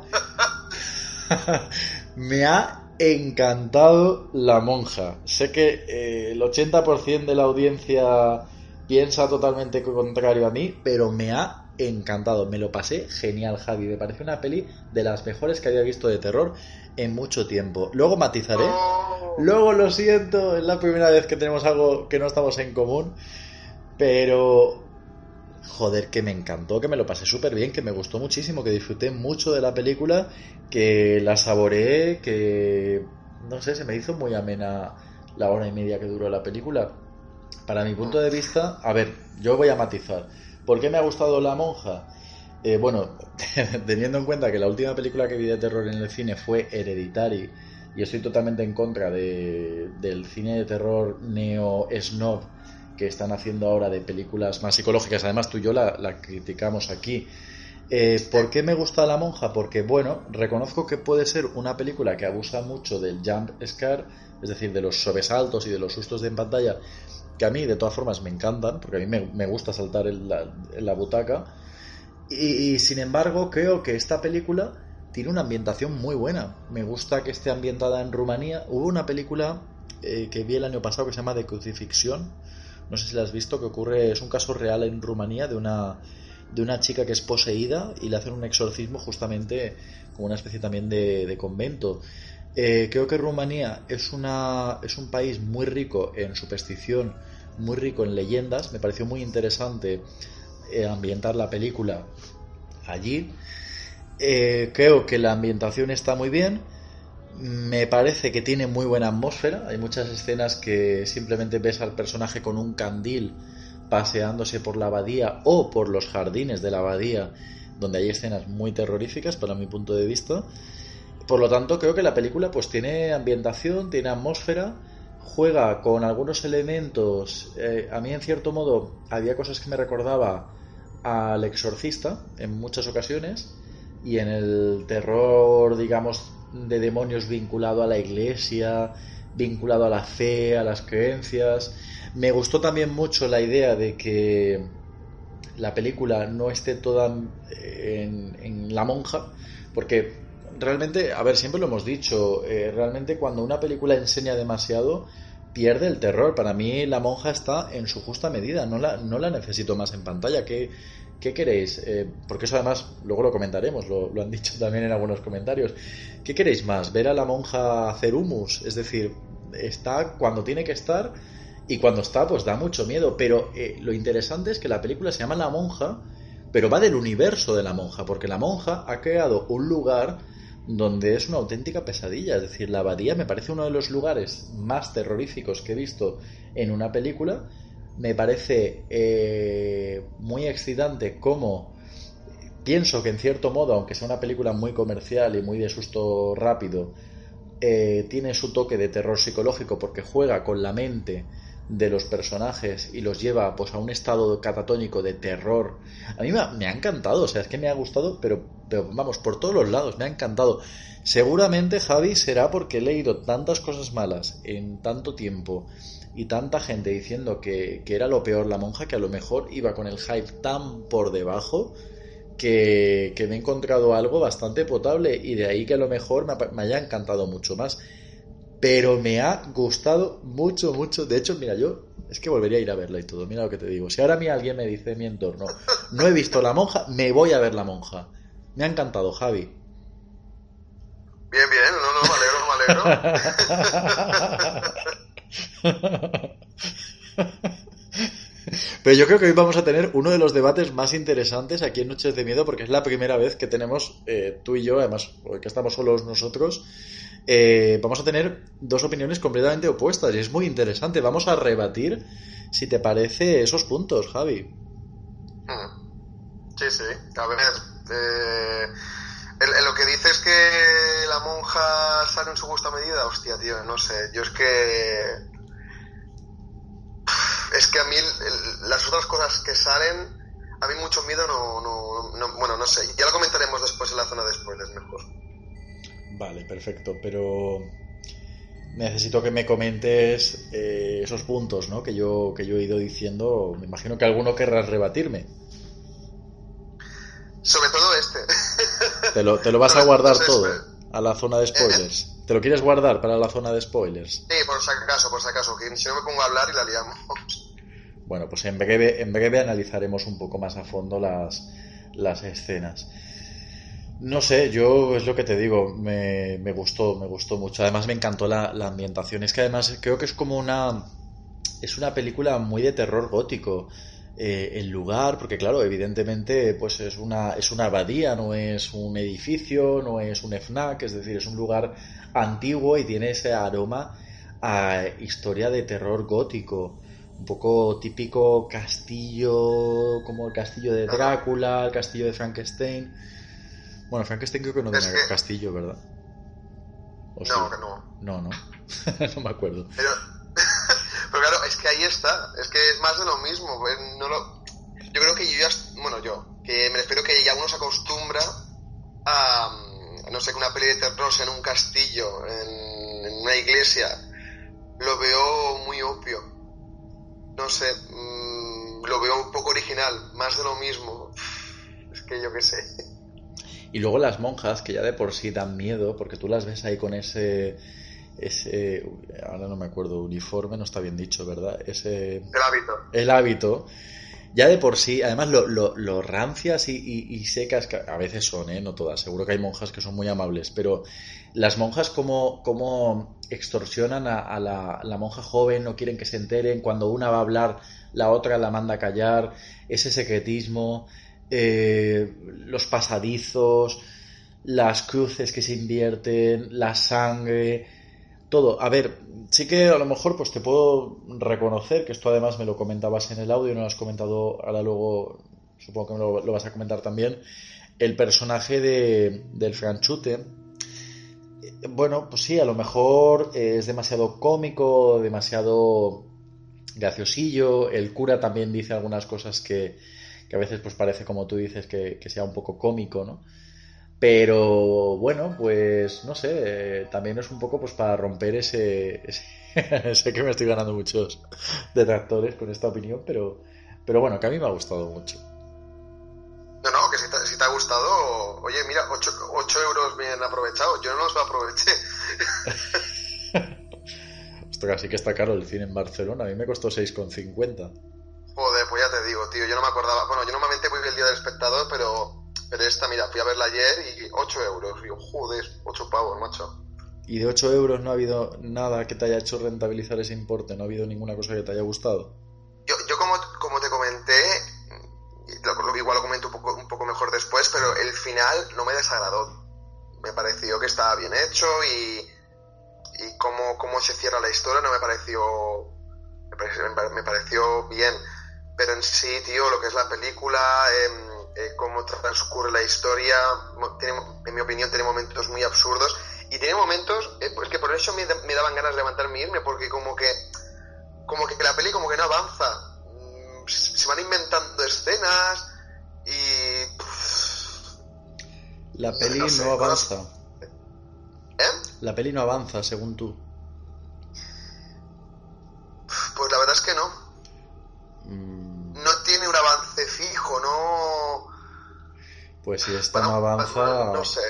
Me ha encantado La Monja. Sé que el 80% de la audiencia piensa totalmente contrario a mí, pero me ha encantado. Me lo pasé genial, Javi. Me parece una peli de las mejores que había visto de terror en mucho tiempo. Luego matizaré. Luego lo siento, es la primera vez que tenemos algo que no estamos en común. Pero... joder, que me encantó, que me lo pasé súper bien, que me gustó muchísimo, que disfruté mucho de la película, que la saboreé, que no sé, se me hizo muy amena la hora y media que duró la película. Para mi punto de vista, a ver, yo voy a matizar. ¿Por qué me ha gustado La Monja? Bueno, teniendo en cuenta que la última película que vi de terror en el cine fue Hereditary, y estoy totalmente en contra del cine de terror neo-snob que están haciendo ahora, de películas más psicológicas. Además tú y yo la criticamos aquí. ¿Por qué me gusta La Monja? Porque, bueno, reconozco que puede ser una película que abusa mucho del jump scare, es decir, de los sobresaltos y de los sustos en pantalla, que a mí de todas formas me encantan, porque a mí me gusta saltar en la butaca, y sin embargo creo que esta película tiene una ambientación muy buena. Me gusta que esté ambientada en Rumanía. Hubo una película que vi el año pasado que se llama The Crucifixion, no sé si la has visto, que ocurre, es un caso real en Rumanía de una chica que es poseída y le hacen un exorcismo justamente como una especie también de convento. Creo que Rumanía es un país muy rico en superstición, muy rico en leyendas. Me pareció muy interesante ambientar la película allí. Creo que la ambientación está muy bien. Me parece que tiene muy buena atmósfera. Hay muchas escenas que simplemente ves al personaje con un candil paseándose por la abadía o por los jardines de la abadía, donde hay escenas muy terroríficas para mi punto de vista. Por lo tanto, creo que la película pues tiene ambientación, tiene atmósfera, juega con algunos elementos. A mí, en cierto modo, había cosas que me recordaba al Exorcista en muchas ocasiones, y en el terror, digamos, de demonios vinculado a la iglesia, vinculado a la fe, a las creencias. Me gustó también mucho la idea de que la película no esté toda en la monja, porque realmente, a ver, siempre lo hemos dicho, realmente cuando una película enseña demasiado, pierde el terror. Para mí la monja está en su justa medida, no la necesito más en pantalla. ¿Qué queréis? Porque eso además, luego lo comentaremos, lo han dicho también en algunos comentarios. ¿Qué queréis más? ¿Ver a la monja hacer humus? Es decir, está cuando tiene que estar y cuando está pues da mucho miedo. Pero lo interesante es que la película se llama La Monja, pero va del universo de la monja, porque la monja ha creado un lugar donde es una auténtica pesadilla. Es decir, la abadía me parece uno de los lugares más terroríficos que he visto en una película. Me parece muy excitante cómo pienso que en cierto modo, aunque sea una película muy comercial y muy de susto rápido, tiene su toque de terror psicológico porque juega con la mente de los personajes y los lleva pues a un estado catatónico de terror. A mí me ha encantado, o sea, es que me ha gustado, pero vamos, por todos los lados, me ha encantado. Seguramente, Javi, será porque he leído tantas cosas malas en tanto tiempo y tanta gente diciendo que era lo peor La Monja, que a lo mejor iba con el hype tan por debajo que me he encontrado algo bastante potable, y de ahí que a lo mejor me haya encantado mucho más. Pero me ha gustado mucho, mucho. De hecho, mira, yo es que volvería a ir a verla y todo. Mira lo que te digo. Si ahora a mí alguien me dice en mi entorno, no he visto La Monja, me voy a ver La Monja. Me ha encantado, Javi. Bien, bien, no, me alegro. Pero yo creo que hoy vamos a tener uno de los debates más interesantes aquí en Noches de Miedo, porque es la primera vez que tenemos, tú y yo, además, que estamos solos nosotros, vamos a tener dos opiniones completamente opuestas y es muy interesante. Vamos a rebatir, si te parece, esos puntos, Javi. Sí, sí. A ver, lo que dices que la monja sale en su justa medida, hostia, tío, no sé. Yo es que a mí las otras cosas que salen, a mí mucho miedo bueno, no sé. Ya lo comentaremos después en la zona de spoilers mejor. Vale, perfecto, pero necesito que me comentes esos puntos, ¿no? que yo he ido diciendo. Me imagino que alguno querrás rebatirme. Sobre todo este. Te lo vas a guardar todo a la zona de spoilers. ¿Te lo quieres guardar para la zona de spoilers? Sí, por si acaso, que si no me pongo a hablar y la liamos. Bueno, pues en breve analizaremos un poco más a fondo las escenas. No sé, yo es lo que te digo, me gustó mucho. Además me encantó la ambientación. Es que además creo que es una película muy de terror gótico. El lugar, porque claro, evidentemente pues es una abadía, no es un edificio, no es un FNAC, es decir, es un lugar antiguo y tiene ese aroma a historia de terror gótico, un poco típico castillo, como el castillo de Drácula, el castillo de Frankenstein. Bueno, Frankenstein creo que no tiene castillo, ¿verdad? No, sí? que no. No. No me acuerdo. Pero claro, es que ahí está. Es que es más de lo mismo. Pues yo creo que que me espero que ya uno se acostumbra a, no sé, que una peli de terror sea en un castillo, en una iglesia. Lo veo muy obvio. No sé, lo veo un poco original, más de lo mismo. Es que yo qué sé. Y luego las monjas, que ya de por sí dan miedo, porque tú las ves ahí con ese ahora no me acuerdo, uniforme, no está bien dicho, ¿verdad? El hábito. Ya de por sí, además lo rancias y secas, que a veces son, no todas, seguro que hay monjas que son muy amables, pero las monjas como extorsionan a la monja joven, no quieren que se enteren, cuando una va a hablar, la otra la manda a callar, ese secretismo, los pasadizos, las cruces que se invierten, la sangre, todo. A ver, sí que a lo mejor pues te puedo reconocer, que esto además me lo comentabas en el audio, no lo has comentado ahora, luego supongo que me lo vas a comentar también, el personaje del Franchute. Bueno, pues sí, a lo mejor es demasiado cómico, demasiado graciosillo. El cura también dice algunas cosas que a veces pues parece, como tú dices, que sea un poco cómico, ¿no? Pero bueno, pues no sé, también es un poco pues para romper sé que me estoy ganando muchos detractores con esta opinión, pero bueno, que a mí me ha gustado mucho. No, que si te ha gustado, oye, mira, 8 euros bien aprovechados, yo no los aproveché. Esto casi que está caro el cine en Barcelona, a mí me costó 6,50. Joder, pues ya te digo, tío, yo no me acordaba. Bueno, yo normalmente voy el día del espectador, pero esta, mira, fui a verla ayer y 8 euros. Y yo, joder, 8 pavos, macho. ¿Y de 8 euros no ha habido nada que te haya hecho rentabilizar ese importe? ¿No ha habido ninguna cosa que te haya gustado? Yo como te comenté, igual lo comento un poco mejor después, pero el final no me desagradó. Me pareció que estaba bien hecho y cómo se cierra la historia no me pareció bien. Pero en sí, tío, lo que es la película, cómo transcurre la historia, en mi opinión tiene momentos muy absurdos y tiene momentos, pues que por eso me daban ganas de levantarme y irme, porque como que la peli como que no avanza, se van inventando escenas y la peli no sé, no avanza. La peli no avanza, según tú. Pues la verdad es que no. No tiene un avance fijo, no. Pues si esta no avanza. No sé.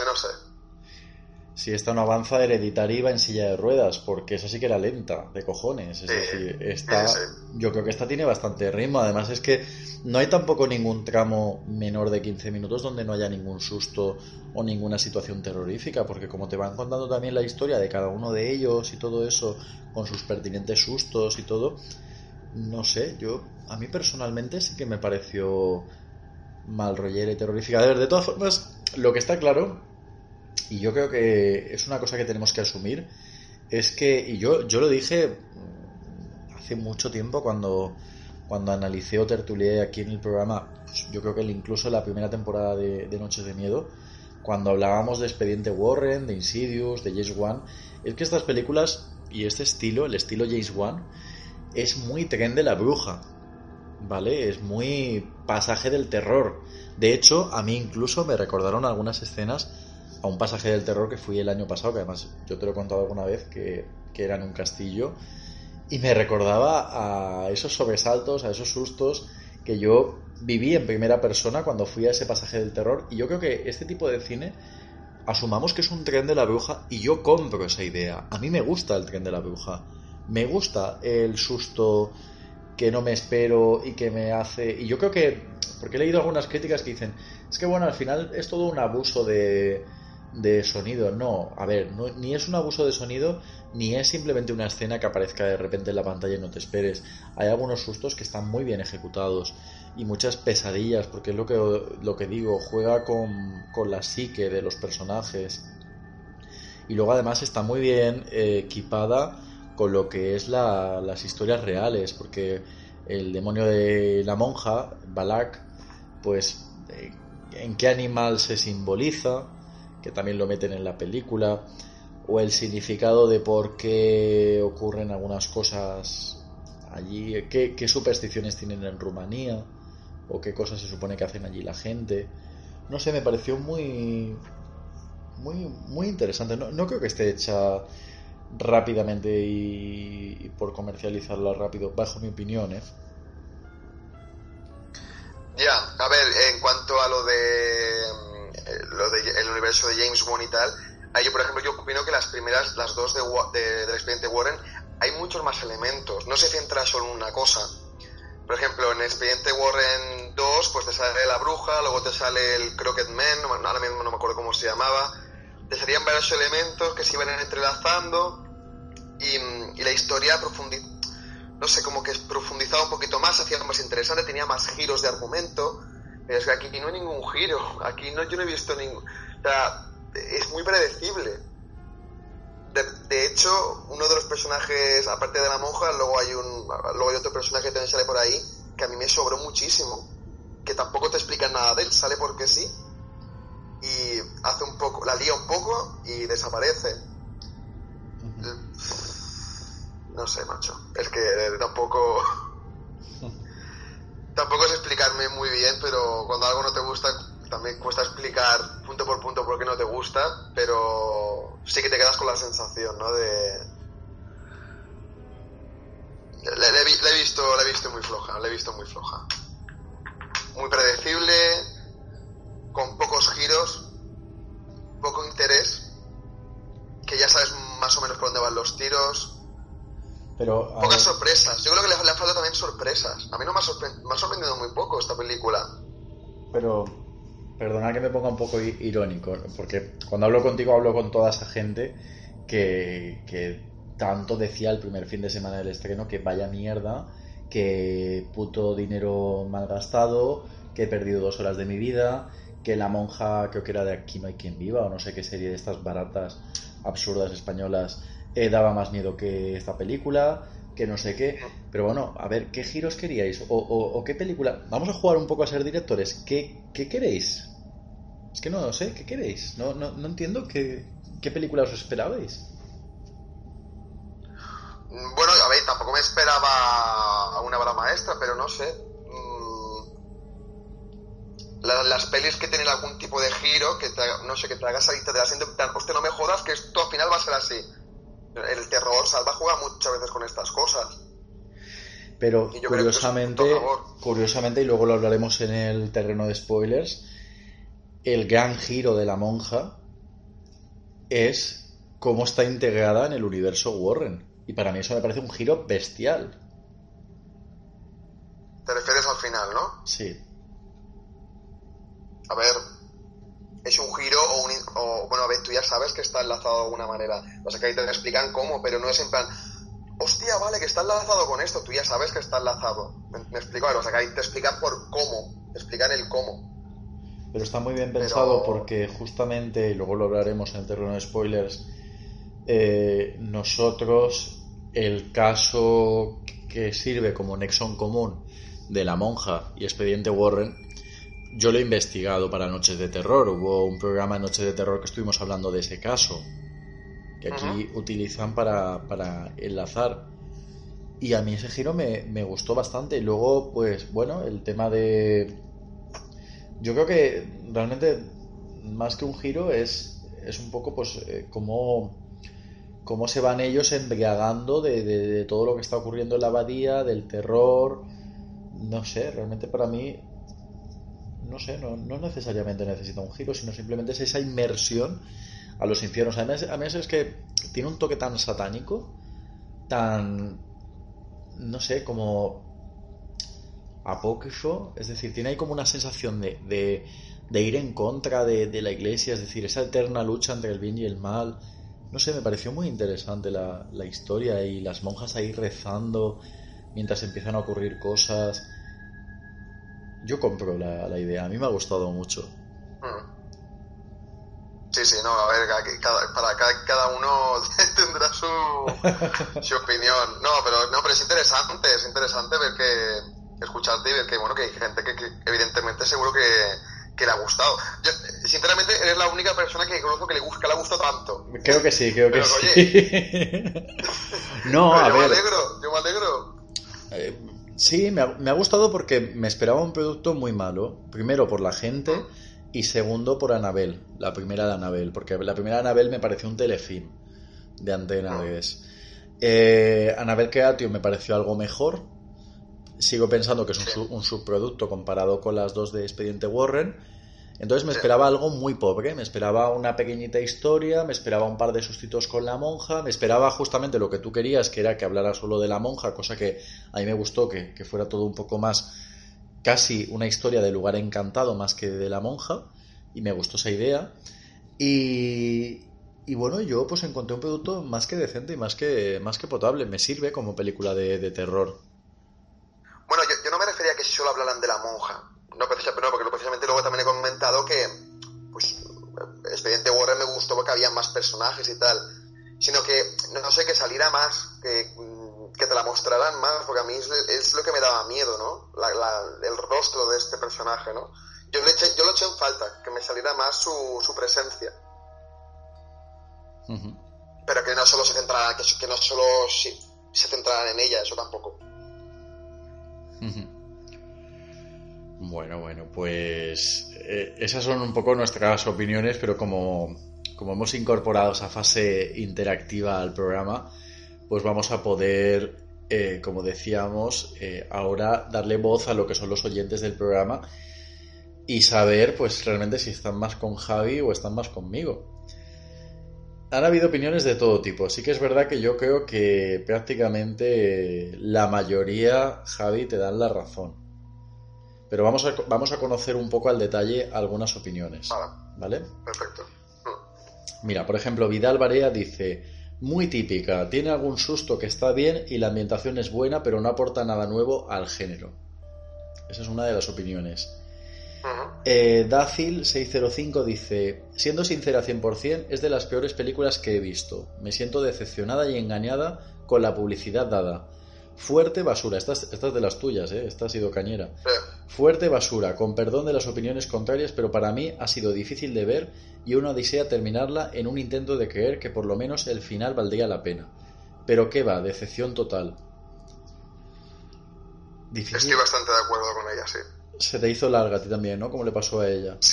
Si esta no avanza, Hereditary iba en silla de ruedas, porque esa sí que era lenta, de cojones. Es decir, esta, yo creo que esta tiene bastante ritmo. Además es que no hay tampoco ningún tramo menor de 15 minutos donde no haya ningún susto o ninguna situación terrorífica, porque como te van contando también la historia de cada uno de ellos y todo eso, con sus pertinentes sustos y todo, no sé, a mí personalmente sí que me pareció mal rollera y terrorífica. De todas formas, lo que está claro, y yo creo que es una cosa que tenemos que asumir, es que, y yo lo dije hace mucho tiempo cuando analicé o tertulié aquí en el programa, pues yo creo que incluso en la primera temporada de Noches de Miedo, cuando hablábamos de Expediente Warren, de Insidious, de James Wan, es que estas películas y este estilo, el estilo James Wan, es muy tren de la bruja, ¿vale? Es muy pasaje del terror. De hecho, a mí incluso me recordaron algunas escenas a un pasaje del terror que fui el año pasado, que además yo te lo he contado alguna vez, que era en un castillo, y me recordaba a esos sobresaltos, a esos sustos que yo viví en primera persona cuando fui a ese pasaje del terror. Y yo creo que este tipo de cine, asumamos que es un tren de la bruja, y yo compro esa idea. A mí me gusta el tren de la bruja, me gusta el susto que no me espero y que me hace... Y yo creo que, porque he leído algunas críticas que dicen, es que bueno, al final es todo un abuso de sonido. No, a ver, ni es un abuso de sonido, ni es simplemente una escena que aparezca de repente en la pantalla y no te esperes. Hay algunos sustos que están muy bien ejecutados y muchas pesadillas, porque es lo que digo, juega con la psique de los personajes, y luego además está muy bien equipada con lo que es las historias reales, porque el demonio de la monja, Balak, pues en qué animal se simboliza, que también lo meten en la película, o el significado de por qué ocurren algunas cosas allí, qué supersticiones tienen en Rumanía, o qué cosas se supone que hacen allí la gente. No sé, me pareció muy interesante. No creo que esté hecha rápidamente y por comercializarla rápido, bajo mi opinión, ¿eh? Ya, a ver, en cuanto a lo de el universo de James Wan y tal, ahí yo, por ejemplo, yo opino que las dos del Expediente Warren, hay muchos más elementos, no se centra solo en una cosa. Por ejemplo, en Expediente Warren 2, pues te sale la bruja, luego te sale el Crooked Man, ahora mismo no me acuerdo cómo se llamaba, te salían varios elementos que se iban entrelazando y la historia no sé, como que profundizaba un poquito más, hacía más interesante, tenía más giros de argumento. Pero es que aquí no hay ningún giro, aquí yo no he visto ningún... O sea, es muy predecible. De hecho, uno de los personajes, aparte de la monja, luego hay otro personaje que también sale por ahí, que a mí me sobró muchísimo, que tampoco te explican nada de él, sale porque sí, y hace un poco, la lía un poco y desaparece. No sé, macho, es que tampoco sé explicarme muy bien, pero cuando algo no te gusta, también cuesta explicar punto por punto por qué no te gusta, pero sí que te quedas con la sensación, ¿no? La he visto muy floja. Muy predecible, con pocos giros, poco interés, que ya sabes más o menos por dónde van los tiros. Pero, pocas sorpresas. Yo creo que le han faltado también sorpresas. A mí no me ha sorprendido muy poco esta película. Pero, perdona que me ponga un poco irónico, porque cuando hablo contigo hablo con toda esa gente que tanto decía el primer fin de semana del estreno que vaya mierda, que puto dinero mal gastado, que he perdido 2 horas de mi vida, que La Monja, creo que era de Aquí no hay quien viva, o no sé qué serie de estas baratas, absurdas españolas, daba más miedo que esta película, que no sé qué. Pero bueno, a ver, ¿qué giros queríais? ¿O qué película? Vamos a jugar un poco a ser directores. ¿Qué queréis? Es que no lo sé, ¿qué queréis? No entiendo qué película os esperabais. Bueno, a ver, tampoco me esperaba una obra maestra, pero no sé. Las pelis que tienen algún tipo de giro, que te hagas ahí, te das en plan, hostia, no me jodas, que esto al final va a ser así. El terror salva juega muchas veces con estas cosas. Pero curiosamente, y luego lo hablaremos en el terreno de spoilers, el gran giro de La Monja es cómo está integrada en el universo Warren. Y para mí eso me parece un giro bestial. ¿Te refieres al final, no? Sí. A ver, es un giro bueno, a ver, tú ya sabes que está enlazado de alguna manera. O sea, que ahí te explican cómo, pero no es en plan, hostia, vale, que está enlazado con esto. Tú ya sabes que está enlazado. ¿Me explico? O sea, que ahí te explican por cómo. Te explican el cómo. Pero está muy bien pensado porque justamente, y luego lo hablaremos en el terreno de spoilers, nosotros, el caso que sirve como nexo en común de La Monja y Expediente Warren, yo lo he investigado para Noches de Terror. Hubo un programa de Noches de Terror que estuvimos hablando de ese caso, que aquí utilizan para enlazar. Y a mí ese giro me gustó bastante. Y luego, pues bueno, el tema de... Yo creo que realmente, más que un giro, es un poco pues cómo se van ellos embriagando de todo lo que está ocurriendo en la abadía, del terror. No sé, realmente para mí... No sé, no necesariamente necesita un giro, sino simplemente es esa inmersión a los infiernos. Además es que tiene un toque tan satánico, tan, no sé, como apócrifo. Es decir, tiene ahí como una sensación de ir en contra de la iglesia, es decir, esa eterna lucha entre el bien y el mal. No sé, me pareció muy interesante la historia, y las monjas ahí rezando mientras empiezan a ocurrir cosas. Yo compro la idea, a mí me ha gustado mucho. Sí, no, a ver, cada uno tendrá su opinión. No, pero es interesante ver escucharte y ver que, bueno, que hay gente que evidentemente seguro que le ha gustado. Yo, sinceramente, eres la única persona que conozco que le ha gustado tanto. Creo que sí. Pero, sí. Oye, no, a ver. Yo me alegro. Sí, me ha gustado porque me esperaba un producto muy malo. Primero por la gente y segundo por Annabelle, la primera de Annabelle. Porque la primera de Annabelle me pareció un telefilm de Antena 3. Annabelle Creation me pareció algo mejor. Sigo pensando que es un subproducto comparado con las dos de Expediente Warren. Entonces me esperaba algo muy pobre, me esperaba una pequeñita historia, me esperaba un par de sustitos con la monja, me esperaba justamente lo que tú querías, que era que hablara solo de la monja, cosa que a mí me gustó, que fuera todo un poco más, casi una historia de lugar encantado más que de la monja, y me gustó esa idea. Y bueno, yo pues encontré un producto más que decente y más que potable, me sirve como película de terror. Bueno, yo no me refería a que solo hablaran de la monja. No, porque precisamente luego también he comentado que, pues, Expediente Warren me gustó porque había más personajes y tal. Sino que, no sé, que saliera más, que te la mostraran más, porque a mí es lo que me daba miedo, ¿no? El rostro de este personaje, ¿no? Yo lo eché en falta, que me saliera más su presencia. Pero que no solo se centraran, que no solo se centraran en ella, eso tampoco. Bueno, pues esas son un poco nuestras opiniones, pero como hemos incorporado esa fase interactiva al programa, pues vamos a poder, como decíamos, ahora darle voz a lo que son los oyentes del programa y saber pues realmente si están más con Javi o están más conmigo. Han habido opiniones de todo tipo. Sí que es verdad que yo creo que prácticamente la mayoría, Javi, te dan la razón. Pero vamos a conocer un poco al detalle algunas opiniones. ¿Vale? Perfecto. Mira, por ejemplo, Vidal Barea dice: muy típica, tiene algún susto que está bien y la ambientación es buena, pero no aporta nada nuevo al género. Esa es una de las opiniones. Dacil 605 dice: siendo sincera 100%, es de las peores películas que he visto. Me siento decepcionada y engañada con la publicidad dada. Fuerte basura, esta es de las tuyas, esta ha sido cañera. Fuerte basura, con perdón de las opiniones contrarias, pero para mí ha sido difícil de ver y una odisea terminarla en un intento de creer que por lo menos el final valdría la pena. Pero qué va, decepción total. Difícil. Estoy bastante de acuerdo con ella, sí. Se te hizo larga a ti también, ¿no? Como le pasó a ella. Sí.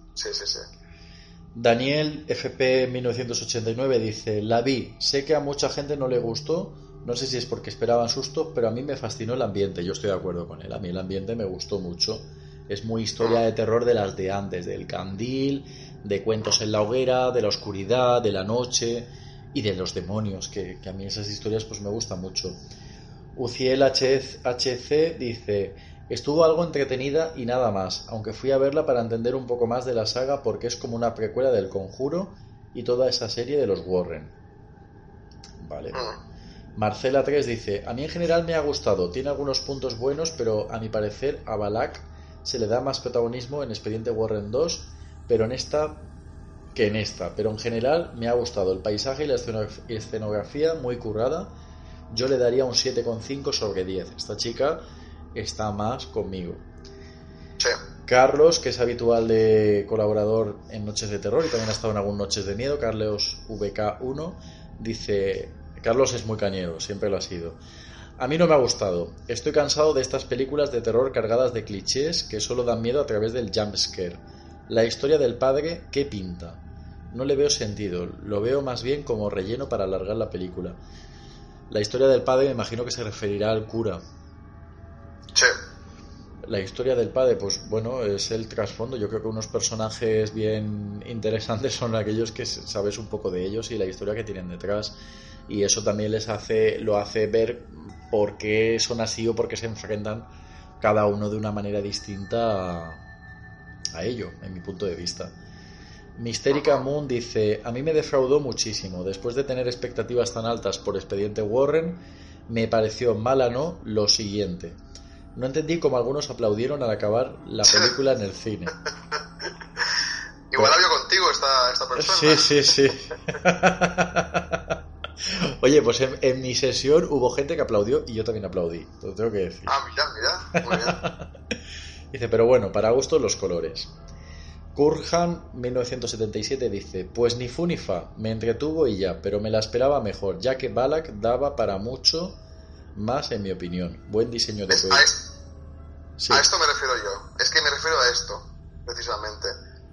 Daniel FP 1989 dice: la vi, sé que a mucha gente no le gustó, no sé si es porque esperaban sustos, pero a mí me fascinó el ambiente. Yo estoy de acuerdo con él, a mí el ambiente me gustó mucho. Es muy historia de terror de las de antes, del candil, de cuentos en la hoguera, de la oscuridad, de la noche y de los demonios, que a mí esas historias pues me gustan mucho. Uciel HC dice: estuvo algo entretenida y nada más, aunque fui a verla para entender un poco más de la saga porque es como una precuela del Conjuro y toda esa serie de los Warren. Vale. Marcela 3 dice: a mí en general me ha gustado, tiene algunos puntos buenos, pero a mi parecer a Balak se le da más protagonismo en Expediente Warren 2, pero pero en general me ha gustado el paisaje y la escenografía muy currada. Yo le daría un 7,5 sobre 10. Esta chica está más conmigo. Sí. Carlos, que es habitual de colaborador en Noches de Terror y también ha estado en algunas Noches de Miedo, Carlos VK1, dice: Carlos es muy cañero, siempre lo ha sido. A mí no me ha gustado. Estoy cansado de estas películas de terror cargadas de clichés que solo dan miedo a través del jumpscare. La historia del padre, ¿qué pinta? No le veo sentido, lo veo más bien como relleno para alargar la película. La historia del padre me imagino que se referirá al cura. Sí. La historia del padre, pues bueno, es el trasfondo. Yo creo que unos personajes bien interesantes son aquellos que sabes un poco de ellos y la historia que tienen detrás. Y eso también lo hace ver por qué son así o por qué se enfrentan cada uno de una manera distinta a ello, en mi punto de vista. Mystérica Moon dice: a mí me defraudó muchísimo. Después de tener expectativas tan altas por Expediente Warren, me pareció mala lo siguiente. No entendí cómo algunos aplaudieron al acabar la película en el cine. Igual hablo contigo esta persona. Sí. Oye, pues en mi sesión hubo gente que aplaudió y yo también aplaudí. Lo tengo que decir. Mira, muy bien. Dice: pero bueno, para gustos los colores. Kurhan 1977 dice: pues ni fu ni fa, me entretuvo y ya, pero me la esperaba mejor, ya que Balak daba para mucho más en mi opinión. Buen diseño de juego. Sí. A esto me refiero yo. Es que me refiero a esto, precisamente.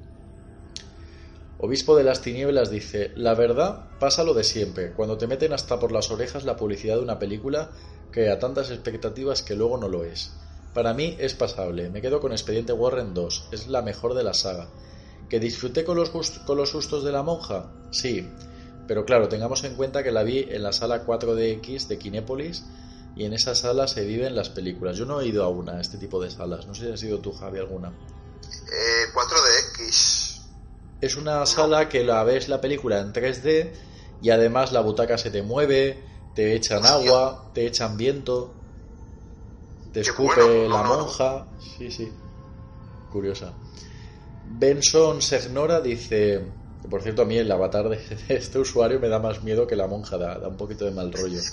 Obispo de las Tinieblas dice: la verdad, pasa lo de siempre. Cuando te meten hasta por las orejas la publicidad de una película, crea tantas expectativas que luego no lo es. Para mí es pasable. Me quedo con Expediente Warren 2. Es la mejor de la saga. ¿Que disfruté con los sustos de la monja? Sí. Pero claro, tengamos en cuenta que la vi en la sala 4DX de Kinépolis y en esa sala se viven las películas. Yo no he ido a este tipo de salas. No sé si has ido tú, Javi, alguna. 4DX. Es una sala que ves la película en 3D y además la butaca se te mueve, te echan agua, te echan viento, te escupe la monja. Sí. Curiosa. Benson Segnora dice: por cierto, a mí el avatar de este usuario me da más miedo que la monja, da un poquito de mal rollo.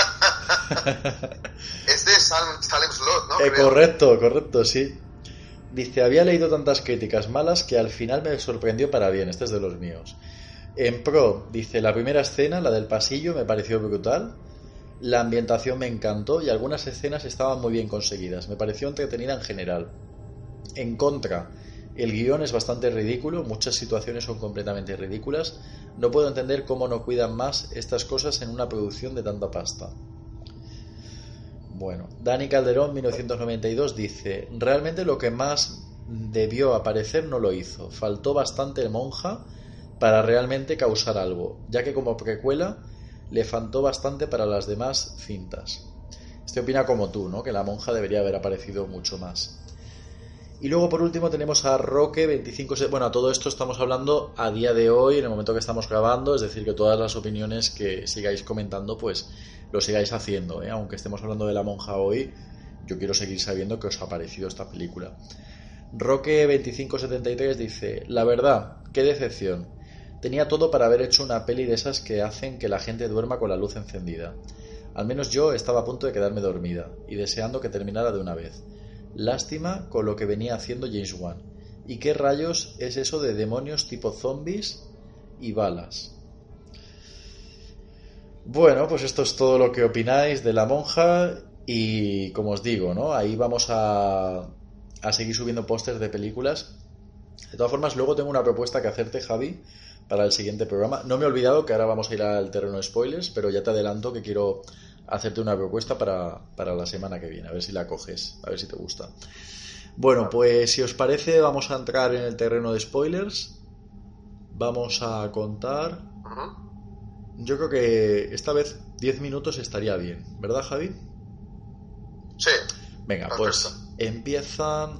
Es de Salem Slot, ¿no? Correcto, sí. Dice: había leído tantas críticas malas que al final me sorprendió para bien. Este es de los míos. En pro, dice: la primera escena, la del pasillo, me pareció brutal. La ambientación me encantó y algunas escenas estaban muy bien conseguidas. Me pareció entretenida en general. En contra, El guión es bastante ridículo, muchas situaciones son completamente ridículas. No puedo entender cómo no cuidan más estas cosas en una producción de tanta pasta. Bueno, Dani Calderón, 1992, dice: realmente lo que más debió aparecer no lo hizo. Faltó bastante monja para realmente causar algo, ya que como precuela le faltó bastante para las demás cintas. Este opina como tú, ¿no? Que la monja debería haber aparecido mucho más. Y luego por último tenemos a Roque25. Bueno, a todo esto estamos hablando a día de hoy, en el momento que estamos grabando, es decir, que todas las opiniones que sigáis comentando, pues lo sigáis haciendo, ¿eh? Aunque estemos hablando de la monja hoy, yo quiero seguir sabiendo qué os ha parecido esta película. Roque2573 dice: la verdad, qué decepción. Tenía todo para haber hecho una peli de esas que hacen que la gente duerma con la luz encendida. Al menos yo estaba a punto de quedarme dormida y deseando que terminara de una vez. Lástima con lo que venía haciendo James Wan. ¿Y qué rayos es eso de demonios tipo zombies y balas? Bueno, pues esto es todo lo que opináis de La Monja y como os digo, ¿no? Ahí vamos a seguir subiendo pósters de películas. De todas formas, luego tengo una propuesta que hacerte, Javi, para el siguiente programa. No me he olvidado que ahora vamos a ir al terreno de spoilers, pero ya te adelanto que quiero hacerte una propuesta para la semana que viene, a ver si la coges, a ver si te gusta. Bueno, pues si os parece, vamos a entrar en el terreno de spoilers. Vamos a contar. Yo creo que esta vez 10 minutos estaría bien, ¿verdad, Javi? Sí. Venga, pues empiezan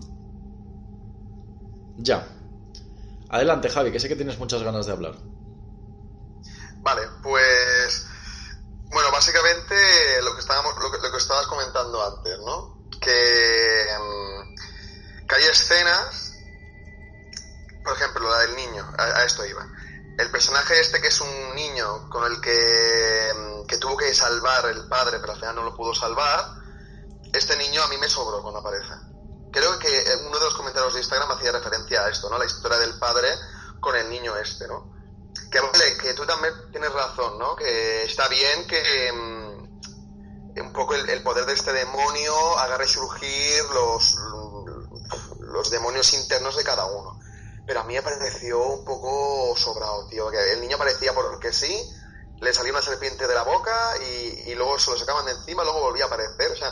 ya. Adelante, Javi, que sé que tienes muchas ganas de hablar. Vale, pues bueno, básicamente lo que estabas comentando antes, ¿no? Que hay escenas, por ejemplo, la del niño, a esto iba. El personaje este que es un niño con el que tuvo que salvar el padre, pero al final no lo pudo salvar, este niño a mí me sobró cuando aparece. Creo que uno de los comentarios de Instagram hacía referencia a esto, ¿no? La historia del padre con el niño este, ¿no? Que vale, que tú también tienes razón, ¿no? Que está bien que un poco el poder de este demonio haga resurgir los demonios internos de cada uno. Pero a mí me pareció un poco sobrado, tío. Que el niño aparecía porque sí, le salía una serpiente de la boca y luego se lo sacaban de encima, luego volvía a aparecer, o sea...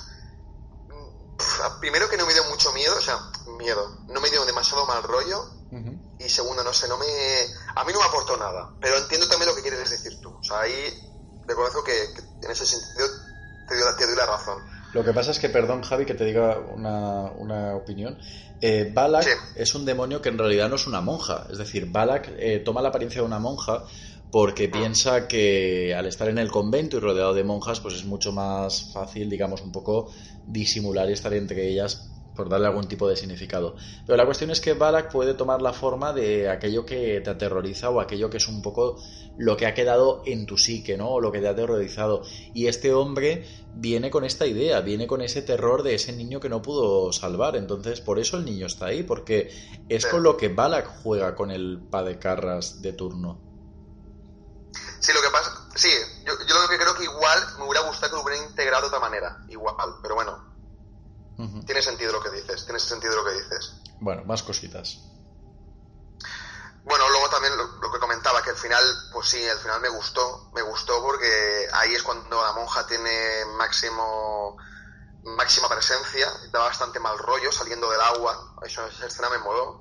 Primero que no me dio mucho miedo, o sea, no me dio demasiado mal rollo. Y segundo, no sé, a mí no me aportó nada, pero entiendo también lo que quieres decir tú, o sea, ahí reconozco que en ese sentido te doy la razón. Lo que pasa es que, perdón, Javi, que te diga una opinión. Balak sí. Es un demonio que en realidad no es una monja, es decir, Balak toma la apariencia de una monja porque piensa que al estar en el convento y rodeado de monjas, pues es mucho más fácil, digamos, un poco disimular y estar entre ellas, por darle algún tipo de significado. Pero la cuestión es que Balak puede tomar la forma de aquello que te aterroriza o aquello que es un poco lo que ha quedado en tu psique, ¿no? O lo que te ha aterrorizado. Y este hombre viene con esta idea, viene con ese terror de ese niño que no pudo salvar. Entonces, por eso el niño está ahí, porque es con lo que Balak juega con el Padecarras de turno. Sí, lo que pasa... Sí, yo lo que creo que igual me hubiera gustado que lo hubieran integrado de otra manera. Igual, pero bueno... Tiene sentido lo que dices, Bueno, más cositas. Bueno, luego también lo que comentaba, que el final, pues sí, el final me gustó porque ahí es cuando la monja tiene máxima presencia, da bastante mal rollo saliendo del agua, esa escena me moló.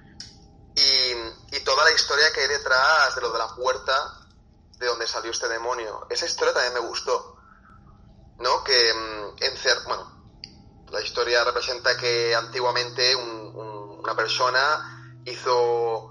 Y toda la historia que hay detrás de lo de la puerta de donde salió este demonio, esa historia también me gustó, ¿no? Que la historia representa que antiguamente una persona hizo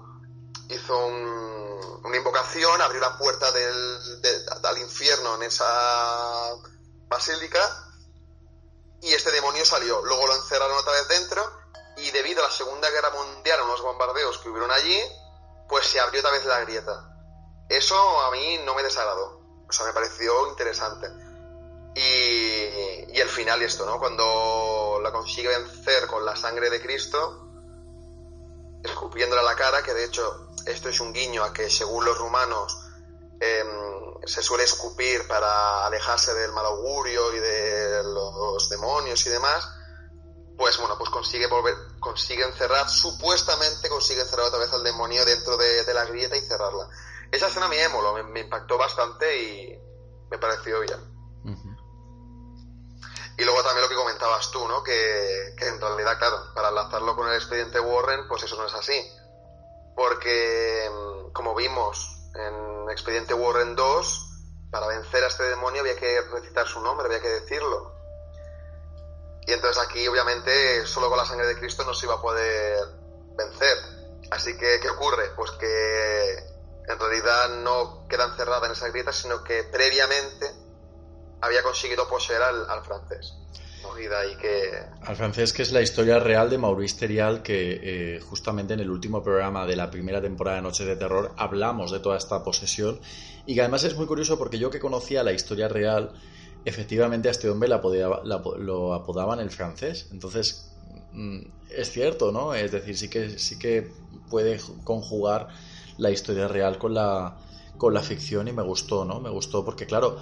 una invocación, abrió la puerta al infierno en esa basílica y este demonio salió. Luego lo encerraron otra vez dentro y debido a la Segunda Guerra Mundial, unos bombardeos que hubieron allí, pues se abrió otra vez la grieta. Eso a mí no me desagradó, o sea, me pareció interesante. Y el final y esto, ¿no? Cuando la consigue vencer con la sangre de Cristo, escupiéndole a la cara, que de hecho esto es un guiño a que según los rumanos se suele escupir para alejarse del mal augurio y de los demonios y demás, pues bueno, pues consigue encerrar, supuestamente consigue encerrar otra vez al demonio dentro de la grieta y cerrarla. Esa escena a mí me impactó bastante y me pareció bien. Uh-huh. Y luego también lo que comentabas tú, ¿no? Que en realidad, claro, para enlazarlo con el expediente Warren, pues eso no es así. Porque, como vimos en Expediente Warren 2, para vencer a este demonio había que recitar su nombre, había que decirlo. Y entonces aquí, obviamente, solo con la sangre de Cristo no se iba a poder vencer. Así que, ¿qué ocurre? Pues que en realidad no queda encerrada en esa grieta, sino que previamente había conseguido poseer al francés, ¿no? Y de ahí que... Al francés, que es la historia real de Maurice Theriault, que justamente en el último programa de la primera temporada de Noches de Terror hablamos de toda esta posesión, y que además es muy curioso porque yo, que conocía la historia real, efectivamente a este hombre lo apodaban el francés. Entonces es cierto, ¿no? Es decir, sí que puede conjugar la historia real con la ficción, y me gustó, ¿no? Me gustó porque, claro,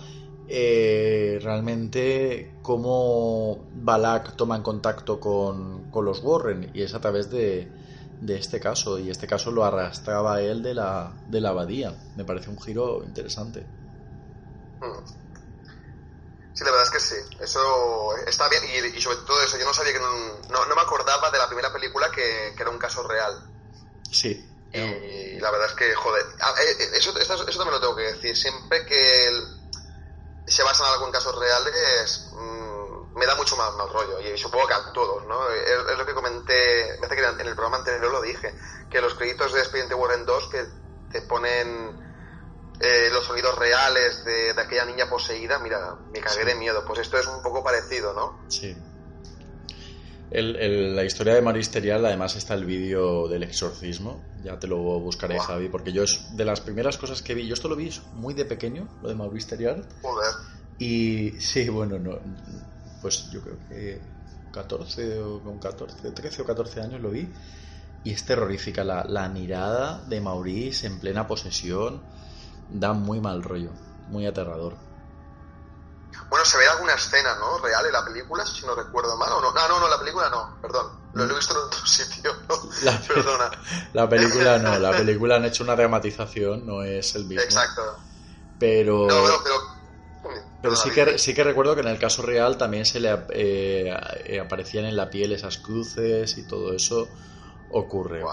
realmente cómo Balak toma en contacto con los Warren, y es a través de este caso, y este caso lo arrastraba él de la abadía. Me parece un giro interesante. Sí, la verdad es que sí, eso está bien, y sobre todo eso, yo no sabía que no me acordaba de la primera película que era un caso real. Sí. Y la verdad es que, joder, eso también lo tengo que decir, siempre que se basan en algún casos reales, me da mucho más mal rollo, y supongo que a todos, ¿no? Es lo que comenté, me hace que en el programa anterior lo dije, que los créditos de Expediente Warren 2 que te ponen los sonidos reales de aquella niña poseída, mira, me cagué de miedo. Pues esto es un poco parecido, ¿no? Sí. La historia de Maurice Theriault, además está el vídeo del exorcismo, ya te lo buscaré, wow. Javi, porque yo es de las primeras cosas que vi. Yo esto lo vi muy de pequeño, lo de Maurice Theriault. Joder. Y sí, bueno, no, pues yo creo que 13 o 14 años lo vi, y es terrorífica la mirada de Maurice en plena posesión. Da muy mal rollo, muy aterrador. Bueno, se ve alguna escena, ¿no? Real en la película, si no recuerdo mal, ¿o no? No, la película no, perdón. Lo he visto en otro sitio, ¿no? Perdona. La película no, la película han hecho una dramatización, no es el mismo. Exacto. Pero... Pero sí que recuerdo que en el caso real también se le aparecían en la piel esas cruces y todo eso. Ocurre.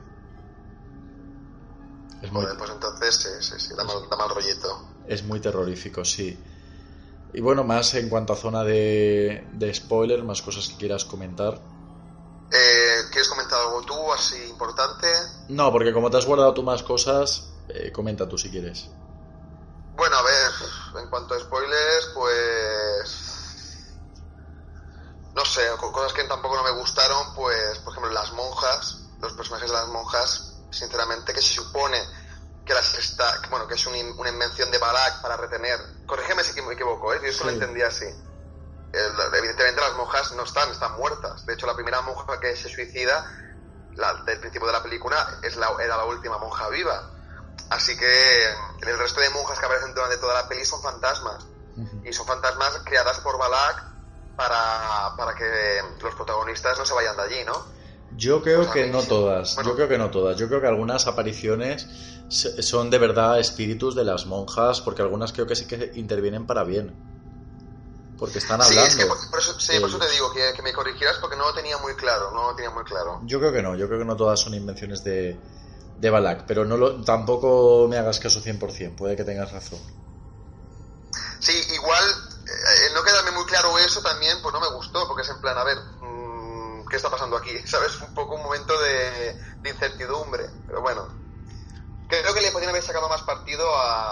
Es muy... Joder, pues entonces sí, da mal rollito. Es muy terrorífico, sí. Y bueno, más en cuanto a zona de spoiler, más cosas que quieras comentar. ¿Quieres comentar algo tú así importante? No, porque como te has guardado tú más cosas, comenta tú si quieres. Bueno, a ver, en cuanto a spoilers, pues... No sé, cosas que tampoco no me gustaron, pues, por ejemplo, las monjas, los personajes de las monjas, sinceramente, que se supone que que es una invención de Balak para retener... Corrígeme si me equivoco, yo eso lo entendía así. Evidentemente las monjas no están muertas. De hecho, la primera monja que se suicida, del principio de la película, era la última monja viva. Así que el resto de monjas que aparecen durante toda la peli son fantasmas. Y son fantasmas creadas por Balak para que los protagonistas no se vayan de allí, ¿no? Yo creo que no todas. Bueno, yo creo que algunas apariciones son de verdad espíritus de las monjas, porque algunas creo que sí que intervienen para bien. Porque están hablando. Sí, es que por eso te digo que me corrigieras, porque no lo tenía muy claro. Yo creo que no todas son invenciones de Balak, pero tampoco me hagas caso 100%, puede que tengas razón. Sí, igual, no quedarme muy claro eso también, pues no me gustó, porque es en plan, a ver, ¿qué está pasando aquí? ¿Sabes? Un poco un momento de incertidumbre, pero bueno. Creo que le podrían haber sacado más partido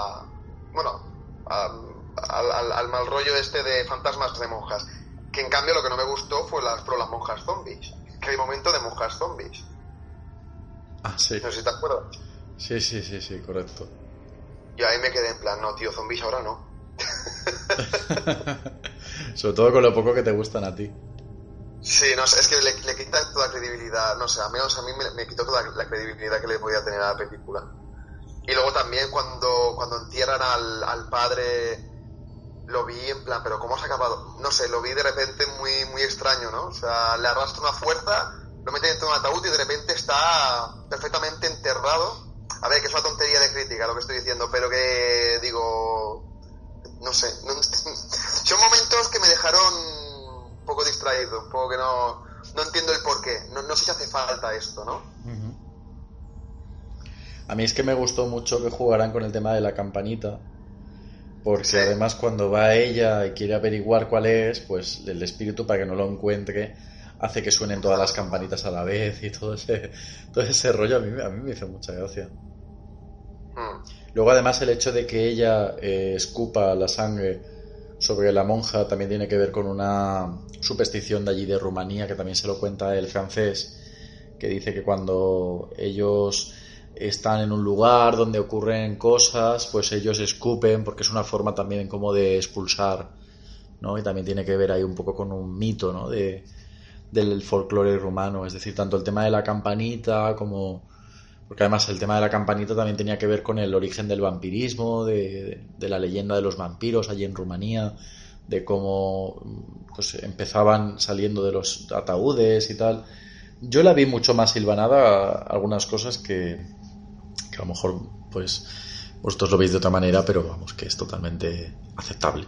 al mal rollo este de fantasmas de monjas, que en cambio lo que no me gustó fue las monjas zombies, que hay momento de monjas zombies. Ah, sí. No sé si te acuerdas. Sí, correcto. Y ahí me quedé en plan, no, tío, zombies ahora no. Sobre todo con lo poco que te gustan a ti. Sí, no sé, es que le quita toda credibilidad, no sé, al menos a mí me quitó toda la credibilidad que le podía tener a la película. Y luego también cuando entierran al padre lo vi en plan, pero ¿cómo has acabado? No sé, lo vi de repente muy, muy extraño, ¿no? O sea, le arrastra una fuerza, lo mete dentro de un ataúd y de repente está perfectamente enterrado. A ver, que es una tontería de crítica lo que estoy diciendo, pero que digo, no sé, son momentos que me dejaron un poco distraído, un poco que no entiendo el porqué, no sé si hace falta esto, ¿no? Uh-huh. A mí es que me gustó mucho que jugaran con el tema de la campanita, porque sí, además cuando va ella y quiere averiguar cuál es, pues el espíritu, para que no lo encuentre, hace que suenen todas las campanitas a la vez y todo ese rollo a mí me hizo mucha gracia. Luego además el hecho de que ella escupa la sangre sobre la monja también tiene que ver con una superstición de allí de Rumanía, que también se lo cuenta el francés, que dice que cuando ellos están en un lugar donde ocurren cosas, pues ellos escupen, porque es una forma también como de expulsar, ¿no? Y también tiene que ver ahí un poco con un mito, ¿no? Del folclore rumano, es decir, tanto el tema de la campanita como... Porque además el tema de la campanita también tenía que ver con el origen del vampirismo, de la leyenda de los vampiros allí en Rumanía, de cómo pues empezaban saliendo de los ataúdes y tal. Yo la vi mucho más hilvanada algunas cosas que a lo mejor pues vosotros lo veis de otra manera, pero vamos, que es totalmente aceptable.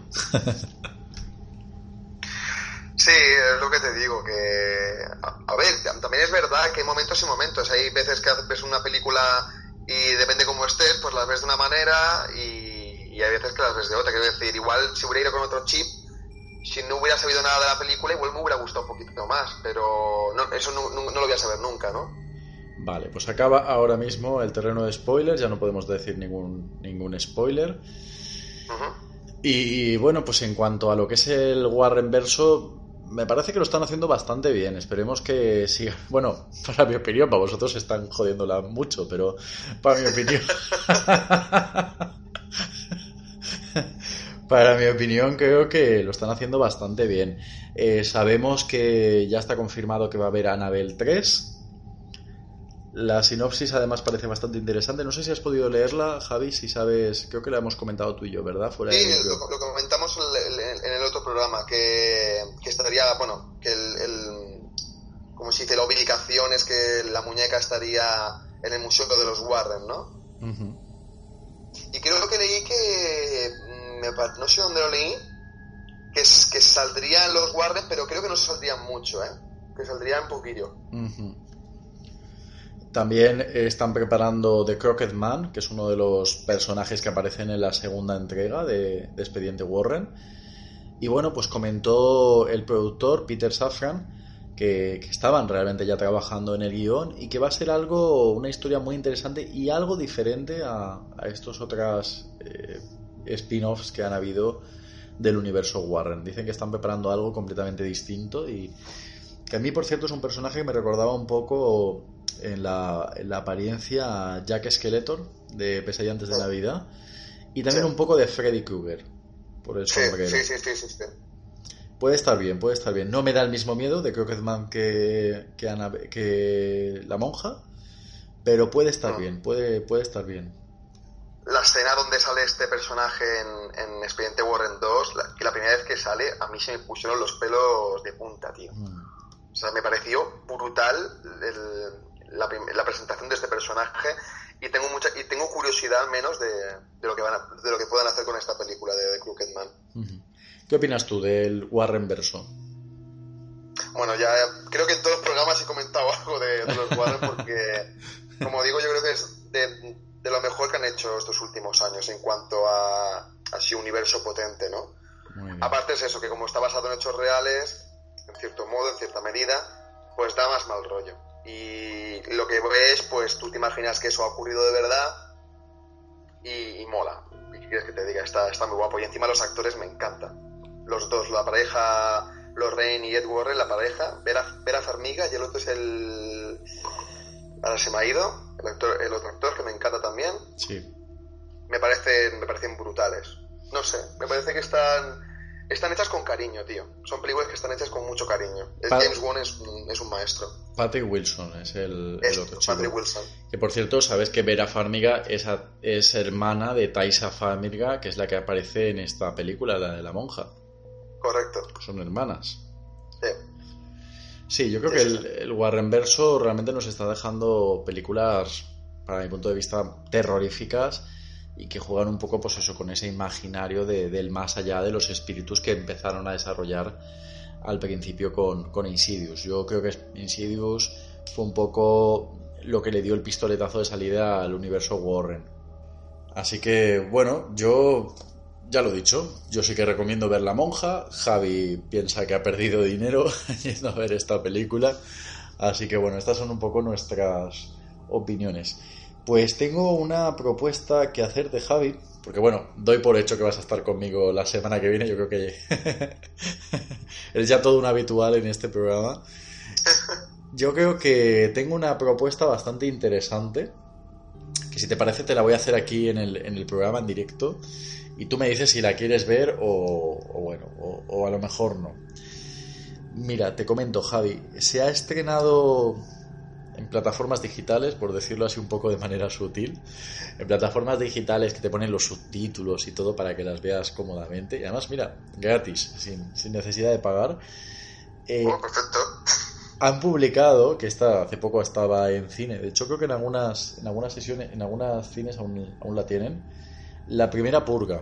Sí, es lo que te digo, que a ver, también es verdad que hay momentos y momentos. Hay veces que ves una película y depende cómo estés, pues las ves de una manera y hay veces que las ves de otra. Quiero decir, igual si hubiera ido con otro chip, si no hubiera sabido nada de la película, igual me hubiera gustado un poquito más, pero no, eso no lo voy a saber nunca, ¿no? Vale, pues acaba ahora mismo el terreno de spoilers, ya no podemos decir ningún spoiler. Uh-huh. Y bueno, pues en cuanto a lo que es el Warren verso, me parece que lo están haciendo bastante bien. Esperemos que siga. Bueno, para mi opinión, para vosotros están jodiéndola mucho, pero para mi opinión. Para mi opinión, creo que lo están haciendo bastante bien. Sabemos que ya está confirmado que va a haber Annabelle 3. La sinopsis además parece bastante interesante. No sé si has podido leerla, Javi, si sabes. Creo que la hemos comentado tú y yo, ¿verdad? Fuera sí, lo comentamos en el otro programa, que estaría, bueno, que como se dice, la ubicación es que la muñeca estaría en el Museo de los Warren, ¿no? Uh-huh. Y creo que leí que, no sé dónde lo leí, que saldrían los Warren, pero creo que no saldrían mucho, que saldrían un poquillo. Uh-huh. También están preparando The Crooked Man, que es uno de los personajes que aparecen en la segunda entrega de Expediente Warren. Y bueno, pues comentó el productor Peter Safran que estaban realmente ya trabajando en el guión y que va a ser una historia muy interesante y algo diferente a estos otras spin-offs que han habido del universo Warren. Dicen que están preparando algo completamente distinto y que a mí, por cierto, es un personaje que me recordaba un poco en la apariencia a Jack Skeletor de Pesadilla antes de Navidad y también un poco de Freddy Krueger por el sombrero. Sí. Puede estar bien. No me da el mismo miedo de Crooked Man que la monja, pero puede estar bien, puede estar bien. La escena donde sale este personaje en Expediente Warren 2, la primera vez que sale, a mí se me pusieron los pelos de punta, tío. O sea, me pareció brutal la presentación de este personaje y tengo curiosidad al menos de lo que puedan hacer con esta película de Crooked Man. Uh-huh. ¿Qué opinas tú del Warren verso? Bueno, ya creo que en todos los programas he comentado algo de los Warren porque, como digo, yo creo que es de lo mejor que han hecho estos últimos años en cuanto a así universo potente, ¿no? Aparte es eso, que como está basado en hechos reales, en cierto modo, en cierta medida, pues da más mal rollo. Y lo que ves, pues tú te imaginas que eso ha ocurrido de verdad y mola. ¿Y qué quieres que te diga? Está muy guapo. Y encima los actores me encantan. Los dos, la pareja, Lorraine y Ed Warren, la pareja, Vera Farmiga y el otro es ahora se me ha ido, el otro actor que me encanta también. Sí. Me parecen brutales. No sé, me parece que están están hechas con cariño, tío. Son películas que están hechas con mucho cariño. James Wan es un maestro. Patrick Wilson es el otro chico. Patrick Wilson. Que por cierto, sabes que Vera Farmiga es hermana de Taissa Farmiga, que es la que aparece en esta película, la de la monja. Correcto. Son hermanas. Sí. Sí, yo creo que el Warrenverso realmente nos está dejando películas, para mi punto de vista, terroríficas y que juegan un poco, pues eso, con ese imaginario del más allá, de los espíritus que empezaron a desarrollar al principio con Insidious. Yo creo que Insidious fue un poco lo que le dio el pistoletazo de salida al universo Warren. Así que, bueno, yo ya lo he dicho, yo sí que recomiendo ver La Monja. Javi piensa que ha perdido dinero yendo a ver esta película. Así que, bueno, estas son un poco nuestras opiniones. Pues tengo una propuesta que hacerte, Javi, porque bueno, doy por hecho que vas a estar conmigo la semana que viene. Yo creo que eres ya todo un habitual en este programa. Yo creo que tengo una propuesta bastante interesante, que si te parece te la voy a hacer aquí en el programa en directo, y tú me dices si la quieres ver o a lo mejor no. Mira, te comento, Javi, se ha estrenado en plataformas digitales, por decirlo así un poco de manera sutil, en plataformas digitales que te ponen los subtítulos y todo para que las veas cómodamente, y además, mira, gratis, sin necesidad de pagar. Perfecto. Han publicado, que hace poco estaba en cine, de hecho creo que en algunas sesiones, en algunas cines aún la tienen, La Primera Purga.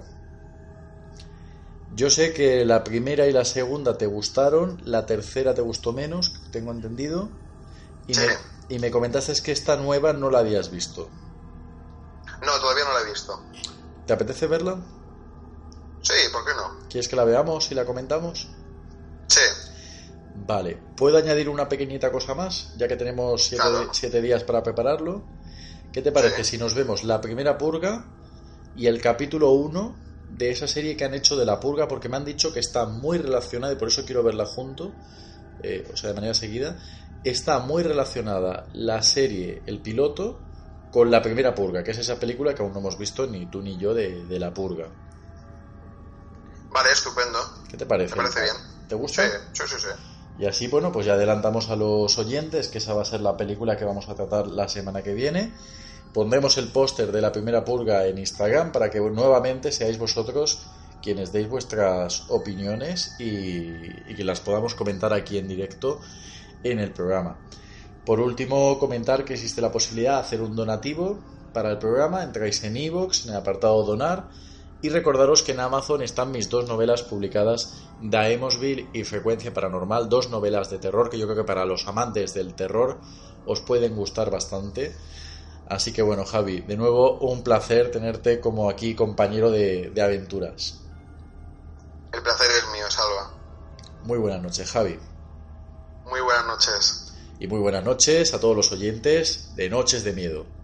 Yo sé que la primera y la segunda te gustaron, la tercera te gustó menos, tengo entendido, y me comentaste que esta nueva no la habías visto. No, todavía no la he visto. ¿Te apetece verla? Sí, ¿por qué no? ¿Quieres que la veamos y la comentamos? Sí. Vale, ¿puedo añadir una pequeñita cosa más? Ya que tenemos 7 días para prepararlo. ¿Qué te parece si nos vemos La Primera Purga y el capítulo 1 de esa serie que han hecho de La Purga? Porque me han dicho que está muy relacionada y por eso quiero verla junto, o sea, de manera seguida. Está muy relacionada la serie, el piloto, con La Primera Purga, que es esa película que aún no hemos visto ni tú ni yo de La Purga. Vale, estupendo. ¿Qué te parece? Me parece bien. ¿Te gusta? Sí. Y así, bueno, pues ya adelantamos a los oyentes que esa va a ser la película que vamos a tratar la semana que viene. Pondremos el póster de La Primera Purga en Instagram para que nuevamente seáis vosotros quienes deis vuestras opiniones y que las podamos comentar aquí en directo en el programa. Por último, comentar que existe la posibilidad de hacer un donativo para el programa. Entráis en iVoox, en el apartado Donar, y recordaros que en Amazon están mis 2 novelas publicadas, Daemosville y Frecuencia Paranormal, 2 novelas de terror que yo creo que para los amantes del terror os pueden gustar bastante. Así que bueno, Javi, de nuevo un placer tenerte como aquí compañero de aventuras. El placer es mío, Salva. Muy buenas noches, Javi. Muy buenas noches. Y muy buenas noches a todos los oyentes de Noches de Miedo.